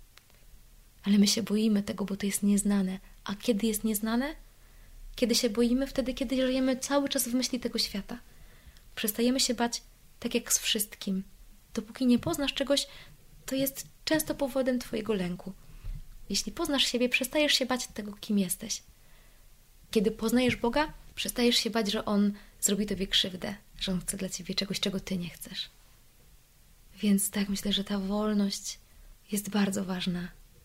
Ale my się boimy tego, bo to jest nieznane. A kiedy jest nieznane? Kiedy się boimy? Wtedy, kiedy żyjemy cały czas w myśli tego świata. Przestajemy się bać tak jak z wszystkim. Dopóki nie poznasz czegoś, to jest często powodem twojego lęku. Jeśli poznasz siebie, przestajesz się bać tego, kim jesteś. Kiedy poznajesz Boga, przestajesz się bać, że On zrobi tobie krzywdę, że On chce dla ciebie czegoś, czego ty nie chcesz. Więc tak, myślę, że ta wolność jest bardzo ważna,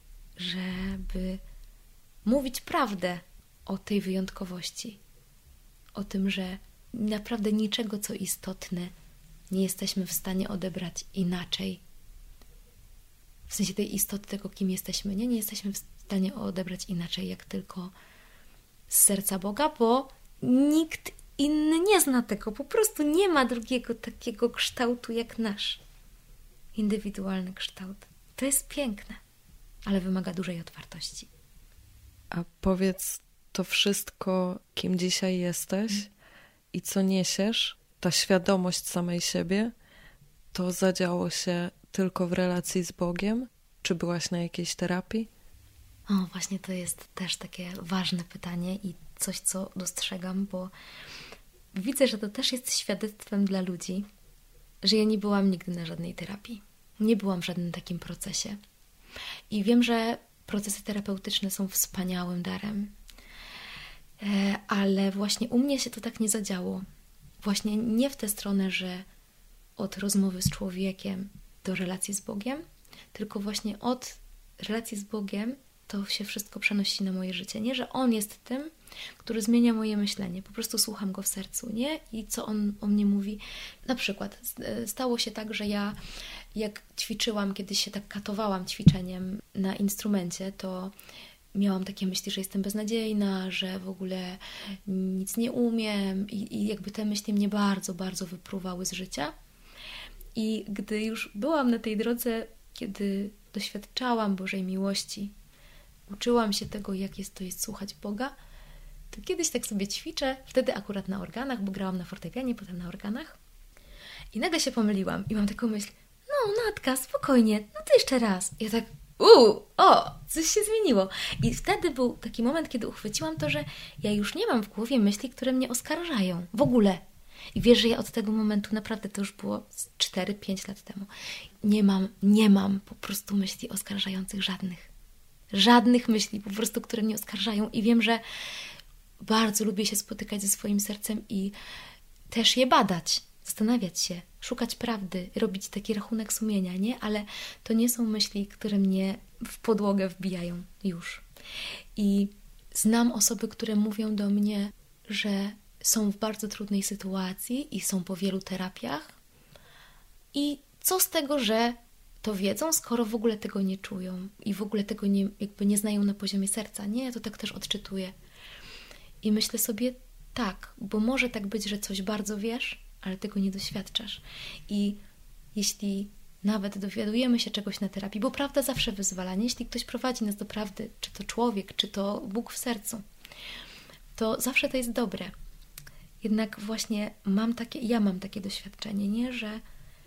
żeby mówić prawdę o tej wyjątkowości. O tym, że naprawdę niczego, co istotne, nie jesteśmy w stanie odebrać inaczej. W sensie tej istoty tego, kim jesteśmy, nie jesteśmy w stanie odebrać inaczej, jak tylko z serca Boga, bo nikt inny nie zna tego. Po prostu nie ma drugiego takiego kształtu jak nasz. Indywidualny kształt. To jest piękne, ale wymaga dużej otwartości.
A powiedz, to wszystko, kim dzisiaj jesteś i co niesiesz, ta świadomość samej siebie, to zadziało się tylko w relacji z Bogiem? Czy byłaś na jakiejś terapii?
O, właśnie to jest też takie ważne pytanie i coś, co dostrzegam, bo widzę, że to też jest świadectwem dla ludzi, że ja nie byłam nigdy na żadnej terapii. Nie byłam w żadnym takim procesie. I wiem, że procesy terapeutyczne są wspaniałym darem. Ale właśnie u mnie się to tak nie zadziało. Właśnie nie w tę stronę, że od rozmowy z człowiekiem do relacji z Bogiem, tylko właśnie od relacji z Bogiem to się wszystko przenosi na moje życie. Nie, że On jest tym, który zmienia moje myślenie. Po prostu słucham Go w sercu, nie? I co On o mnie mówi. Na przykład stało się tak, że ja jak ćwiczyłam, kiedyś się tak katowałam ćwiczeniem na instrumencie, to miałam takie myśli, że jestem beznadziejna, że w ogóle nic nie umiem i jakby te myśli mnie bardzo, bardzo wypruwały z życia. I gdy już byłam na tej drodze, kiedy doświadczałam Bożej miłości, uczyłam się tego, jak to jest słuchać Boga, to kiedyś tak sobie ćwiczę, wtedy akurat na organach, bo grałam na fortepianie, potem na organach i nagle się pomyliłam i mam taką myśl, no Natka, spokojnie, no to jeszcze raz. I ja tak, coś się zmieniło. I wtedy był taki moment, kiedy uchwyciłam to, że ja już nie mam w głowie myśli, które mnie oskarżają. W ogóle. I wiesz, że ja od tego momentu, naprawdę to już było 4-5 lat temu, nie mam po prostu myśli oskarżających żadnych. Żadnych myśli po prostu, które mnie oskarżają. I wiem, że bardzo lubię się spotykać ze swoim sercem i też je badać, zastanawiać się, szukać prawdy, robić taki rachunek sumienia, nie? Ale to nie są myśli, które mnie w podłogę wbijają już. I znam osoby, które mówią do mnie, że są w bardzo trudnej sytuacji i są po wielu terapiach. I co z tego, że to wiedzą, skoro w ogóle tego nie czują i w ogóle tego nie znają na poziomie serca. Nie, ja to tak też odczytuję. I myślę sobie, tak, bo może tak być, że coś bardzo wiesz, ale tego nie doświadczasz. I jeśli nawet dowiadujemy się czegoś na terapii, bo prawda zawsze wyzwala, nie? Jeśli ktoś prowadzi nas do prawdy, czy to człowiek, czy to Bóg w sercu, to zawsze to jest dobre. Jednak właśnie ja mam takie doświadczenie, nie? Że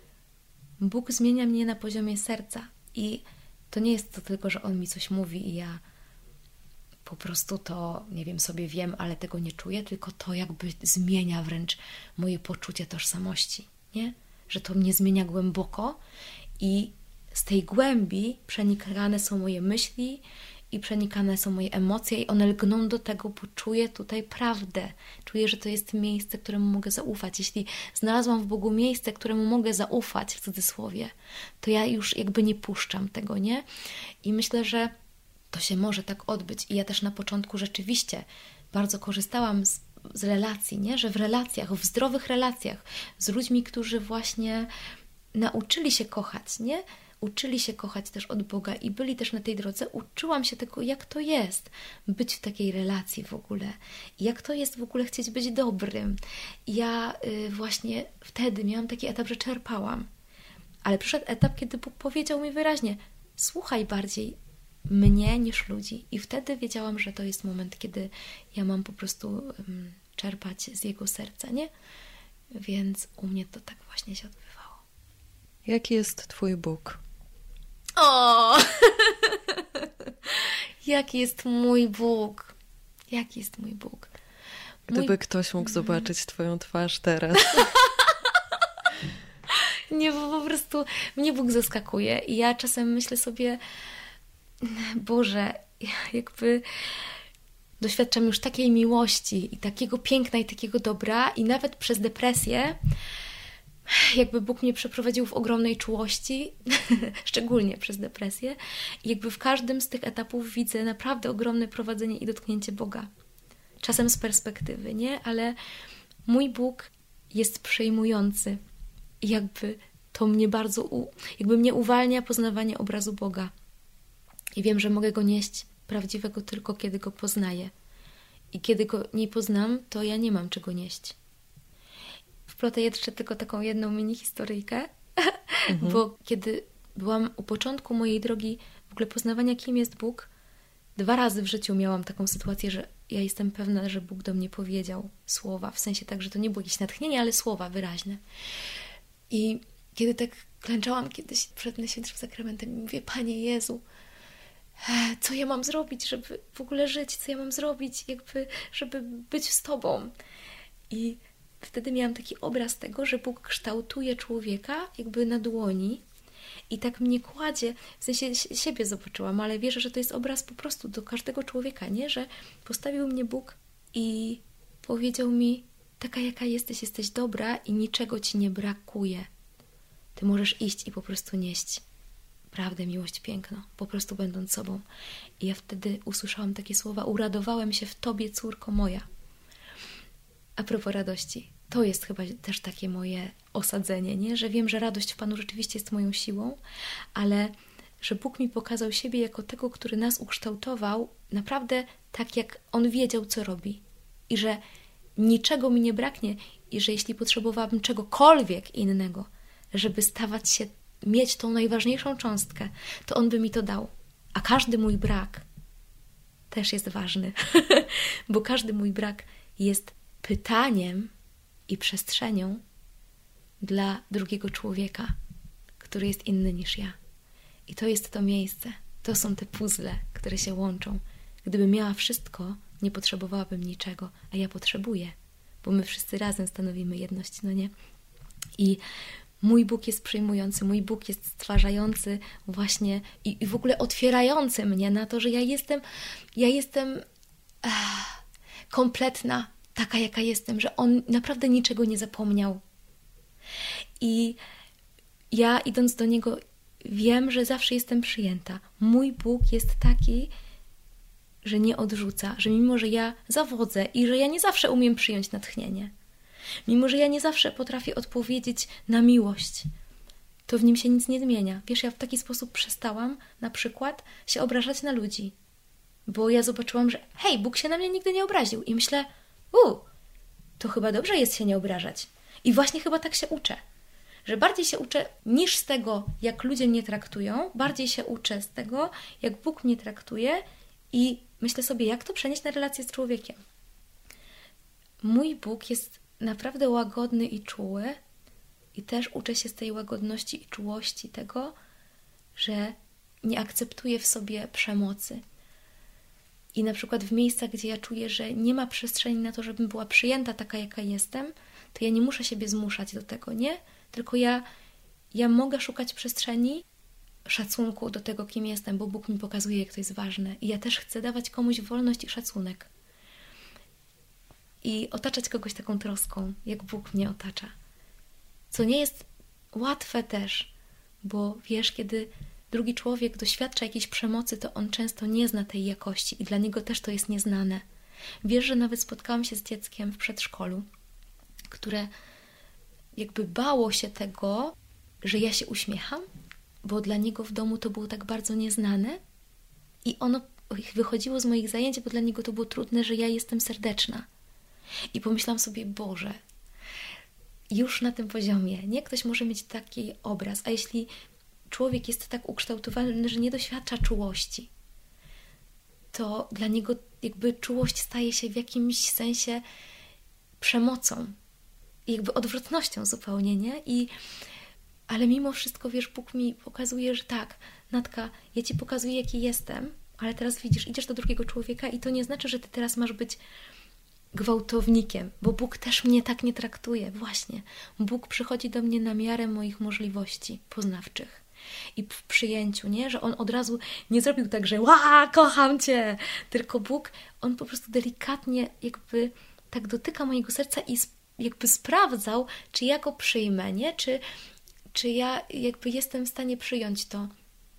Bóg zmienia mnie na poziomie serca i to nie jest to tylko, że On mi coś mówi i ja po prostu to, nie wiem, sobie wiem, ale tego nie czuję, tylko to jakby zmienia wręcz moje poczucie tożsamości, nie? Że to mnie zmienia głęboko i z tej głębi przenikane są moje myśli i przenikane są moje emocje i one lgną do tego, bo czuję tutaj prawdę. Czuję, że to jest miejsce, któremu mogę zaufać. Jeśli znalazłam w Bogu miejsce, któremu mogę zaufać, w cudzysłowie, to ja już jakby nie puszczam tego, nie? I myślę, że to się może tak odbyć. I ja też na początku rzeczywiście bardzo korzystałam z relacji, nie? Że w relacjach, w zdrowych relacjach z ludźmi, którzy właśnie nauczyli się kochać, nie? Uczyli się kochać też od Boga i byli też na tej drodze. Uczyłam się tego, jak to jest być w takiej relacji w ogóle. Jak to jest w ogóle chcieć być dobrym. Ja właśnie wtedy miałam taki etap, że czerpałam. Ale przyszedł etap, kiedy Bóg powiedział mi wyraźnie: słuchaj bardziej mnie niż ludzi. I wtedy wiedziałam, że to jest moment, kiedy ja mam po prostu czerpać z Jego serca, nie? Więc u mnie to tak właśnie się odbywało.
Jaki jest Twój Bóg?
O! Jaki jest mój Bóg? Jaki jest mój Bóg?
Gdyby ktoś mógł zobaczyć Twoją twarz teraz.
Nie, bo po prostu mnie Bóg zaskakuje i ja czasem myślę sobie: Boże, jakby doświadczam już takiej miłości i takiego piękna i takiego dobra i nawet przez depresję jakby Bóg mnie przeprowadził w ogromnej czułości, szczególnie przez depresję. I jakby w każdym z tych etapów widzę naprawdę ogromne prowadzenie i dotknięcie Boga. Czasem z perspektywy, nie? Ale mój Bóg jest przejmujący. I jakby to mnie bardzo, jakby mnie uwalnia poznawanie obrazu Boga. I wiem, że mogę Go nieść prawdziwego tylko kiedy Go poznaję. I kiedy Go nie poznam, to ja nie mam czego nieść. Wplotę jeszcze tylko taką jedną mini historyjkę, bo kiedy byłam u początku mojej drogi w ogóle poznawania, kim jest Bóg, 2 razy w życiu miałam taką sytuację, że ja jestem pewna, że Bóg do mnie powiedział słowa, w sensie tak, że to nie było jakieś natchnienie, ale słowa wyraźne. I kiedy tak klęczałam kiedyś przed Najświętszym Sakramentem i mówię: Panie Jezu, co ja mam zrobić, żeby w ogóle żyć, co ja mam zrobić, jakby, żeby być z Tobą. I wtedy miałam taki obraz tego, że Bóg kształtuje człowieka jakby na dłoni i tak mnie kładzie, w sensie siebie zobaczyłam, ale wierzę, że to jest obraz po prostu do każdego człowieka, nie? Że postawił mnie Bóg i powiedział mi: taka jaka jesteś, jesteś dobra i niczego Ci nie brakuje. Ty możesz iść i po prostu nieść prawdę, miłość, piękno, po prostu będąc sobą. I ja wtedy usłyszałam takie słowa: uradowałem się w Tobie, córko moja. A propos radości, to jest chyba też takie moje osadzenie, nie? Że wiem, że radość w Panu rzeczywiście jest moją siłą, ale że Bóg mi pokazał siebie jako tego, który nas ukształtował naprawdę tak, jak On wiedział, co robi. I że niczego mi nie braknie i że jeśli potrzebowałabym czegokolwiek innego, żeby stawać się, mieć tą najważniejszą cząstkę, to On by mi to dał. A każdy mój brak też jest ważny, bo każdy mój brak jest pytaniem i przestrzenią dla drugiego człowieka, który jest inny niż ja. I to jest to miejsce, to są te puzzle, które się łączą. Gdybym miała wszystko, nie potrzebowałabym niczego, a ja potrzebuję, bo my wszyscy razem stanowimy jedność, no nie? I mój Bóg jest przyjmujący, mój Bóg jest stwarzający właśnie i w ogóle otwierający mnie na to, że ja jestem kompletna, taka jaka jestem, że On naprawdę niczego nie zapomniał. I ja idąc do Niego wiem, że zawsze jestem przyjęta. Mój Bóg jest taki, że nie odrzuca, że mimo, że ja zawodzę i że ja nie zawsze umiem przyjąć natchnienie, mimo, że ja nie zawsze potrafię odpowiedzieć na miłość, to w Nim się nic nie zmienia. Wiesz, ja w taki sposób przestałam na przykład się obrażać na ludzi, bo ja zobaczyłam, że hej, Bóg się na mnie nigdy nie obraził i myślę: to chyba dobrze jest się nie obrażać. I właśnie chyba tak się uczę, że bardziej się uczę niż z tego, jak ludzie mnie traktują, bardziej się uczę z tego, jak Bóg mnie traktuje i myślę sobie, jak to przenieść na relację z człowiekiem. Mój Bóg jest naprawdę łagodny i czuły i też uczę się z tej łagodności i czułości tego, że nie akceptuję w sobie przemocy. I na przykład w miejscach, gdzie ja czuję, że nie ma przestrzeni na to, żebym była przyjęta taka, jaka jestem, to ja nie muszę siebie zmuszać do tego, nie? Tylko ja mogę szukać przestrzeni szacunku do tego, kim jestem, bo Bóg mi pokazuje, jak to jest ważne. I ja też chcę dawać komuś wolność i szacunek. I otaczać kogoś taką troską, jak Bóg mnie otacza. Co nie jest łatwe też, bo wiesz, kiedy drugi człowiek doświadcza jakiejś przemocy, to on często nie zna tej jakości i dla niego też to jest nieznane. Wiesz, że nawet spotkałam się z dzieckiem w przedszkolu, które jakby bało się tego, że ja się uśmiecham, bo dla niego w domu to było tak bardzo nieznane i ono wychodziło z moich zajęć, bo dla niego to było trudne, że ja jestem serdeczna. I pomyślałam sobie, Boże, już na tym poziomie, nie? Ktoś może mieć taki obraz, a jeśli człowiek jest tak ukształtowany, że nie doświadcza czułości, to dla niego jakby czułość staje się w jakimś sensie przemocą, jakby odwrotnością zupełnie, nie? Ale mimo wszystko, wiesz, Bóg mi pokazuje, że tak, Natka, ja Ci pokazuję, jaki jestem, ale teraz widzisz, idziesz do drugiego człowieka i to nie znaczy, że Ty teraz masz być gwałtownikiem, bo Bóg też mnie tak nie traktuje. Właśnie. Bóg przychodzi do mnie na miarę moich możliwości poznawczych. I w przyjęciu, nie? Że On od razu nie zrobił tak, że kocham Cię! Tylko Bóg, On po prostu delikatnie jakby tak dotyka mojego serca i jakby sprawdzał, czy ja Go przyjmę, nie? Czy ja jakby jestem w stanie przyjąć to.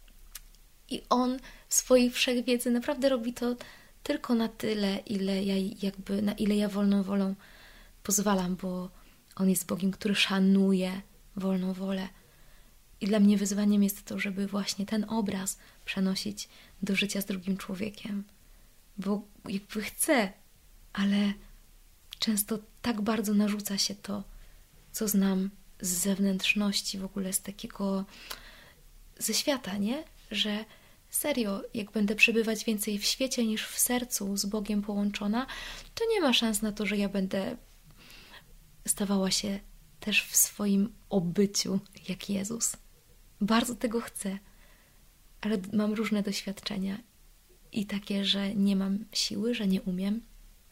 I On w swojej wszechwiedzy naprawdę robi to tylko na tyle, na ile ja wolną wolą pozwalam, bo On jest Bogiem, który szanuje wolną wolę. I dla mnie wyzwaniem jest to, żeby właśnie ten obraz przenosić do życia z drugim człowiekiem. Bo jakby chcę, ale często tak bardzo narzuca się to, co znam z zewnętrzności, w ogóle z takiego, ze świata, nie? Że serio, jak będę przebywać więcej w świecie niż w sercu z Bogiem połączona, to nie ma szans na to, że ja będę stawała się też w swoim obyciu jak Jezus. Bardzo tego chcę, ale mam różne doświadczenia i takie, że nie mam siły, że nie umiem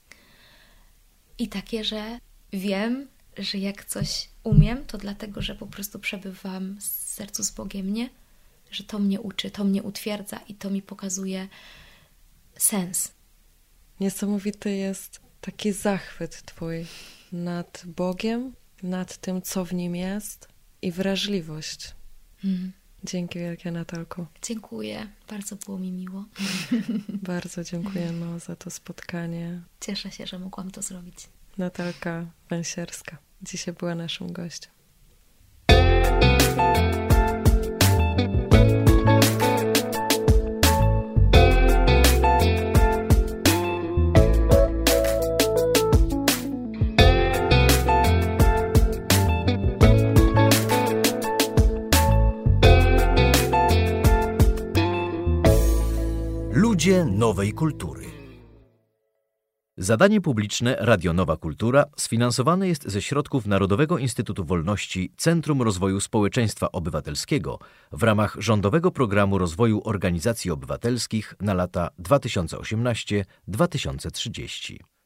i takie, że wiem, że jak coś umiem, to dlatego, że po prostu przebywam w sercu z Bogiem, nie? Że to mnie uczy, to mnie utwierdza i to mi pokazuje sens.
Niesamowity jest taki zachwyt Twój nad Bogiem, nad tym, co w Nim jest i wrażliwość. Dzięki wielkie, Natalko.
Dziękuję, bardzo było mi miło.
Bardzo dziękujemy za to spotkanie.
Cieszę się, że mogłam to zrobić.
Natalka Węsierska dzisiaj była naszym gościem.
Ludzie nowej kultury. Zadanie publiczne Radio Nowa Kultura sfinansowane jest ze środków Narodowego Instytutu Wolności Centrum Rozwoju Społeczeństwa Obywatelskiego w ramach Rządowego Programu Rozwoju Organizacji Obywatelskich na lata 2018-2030.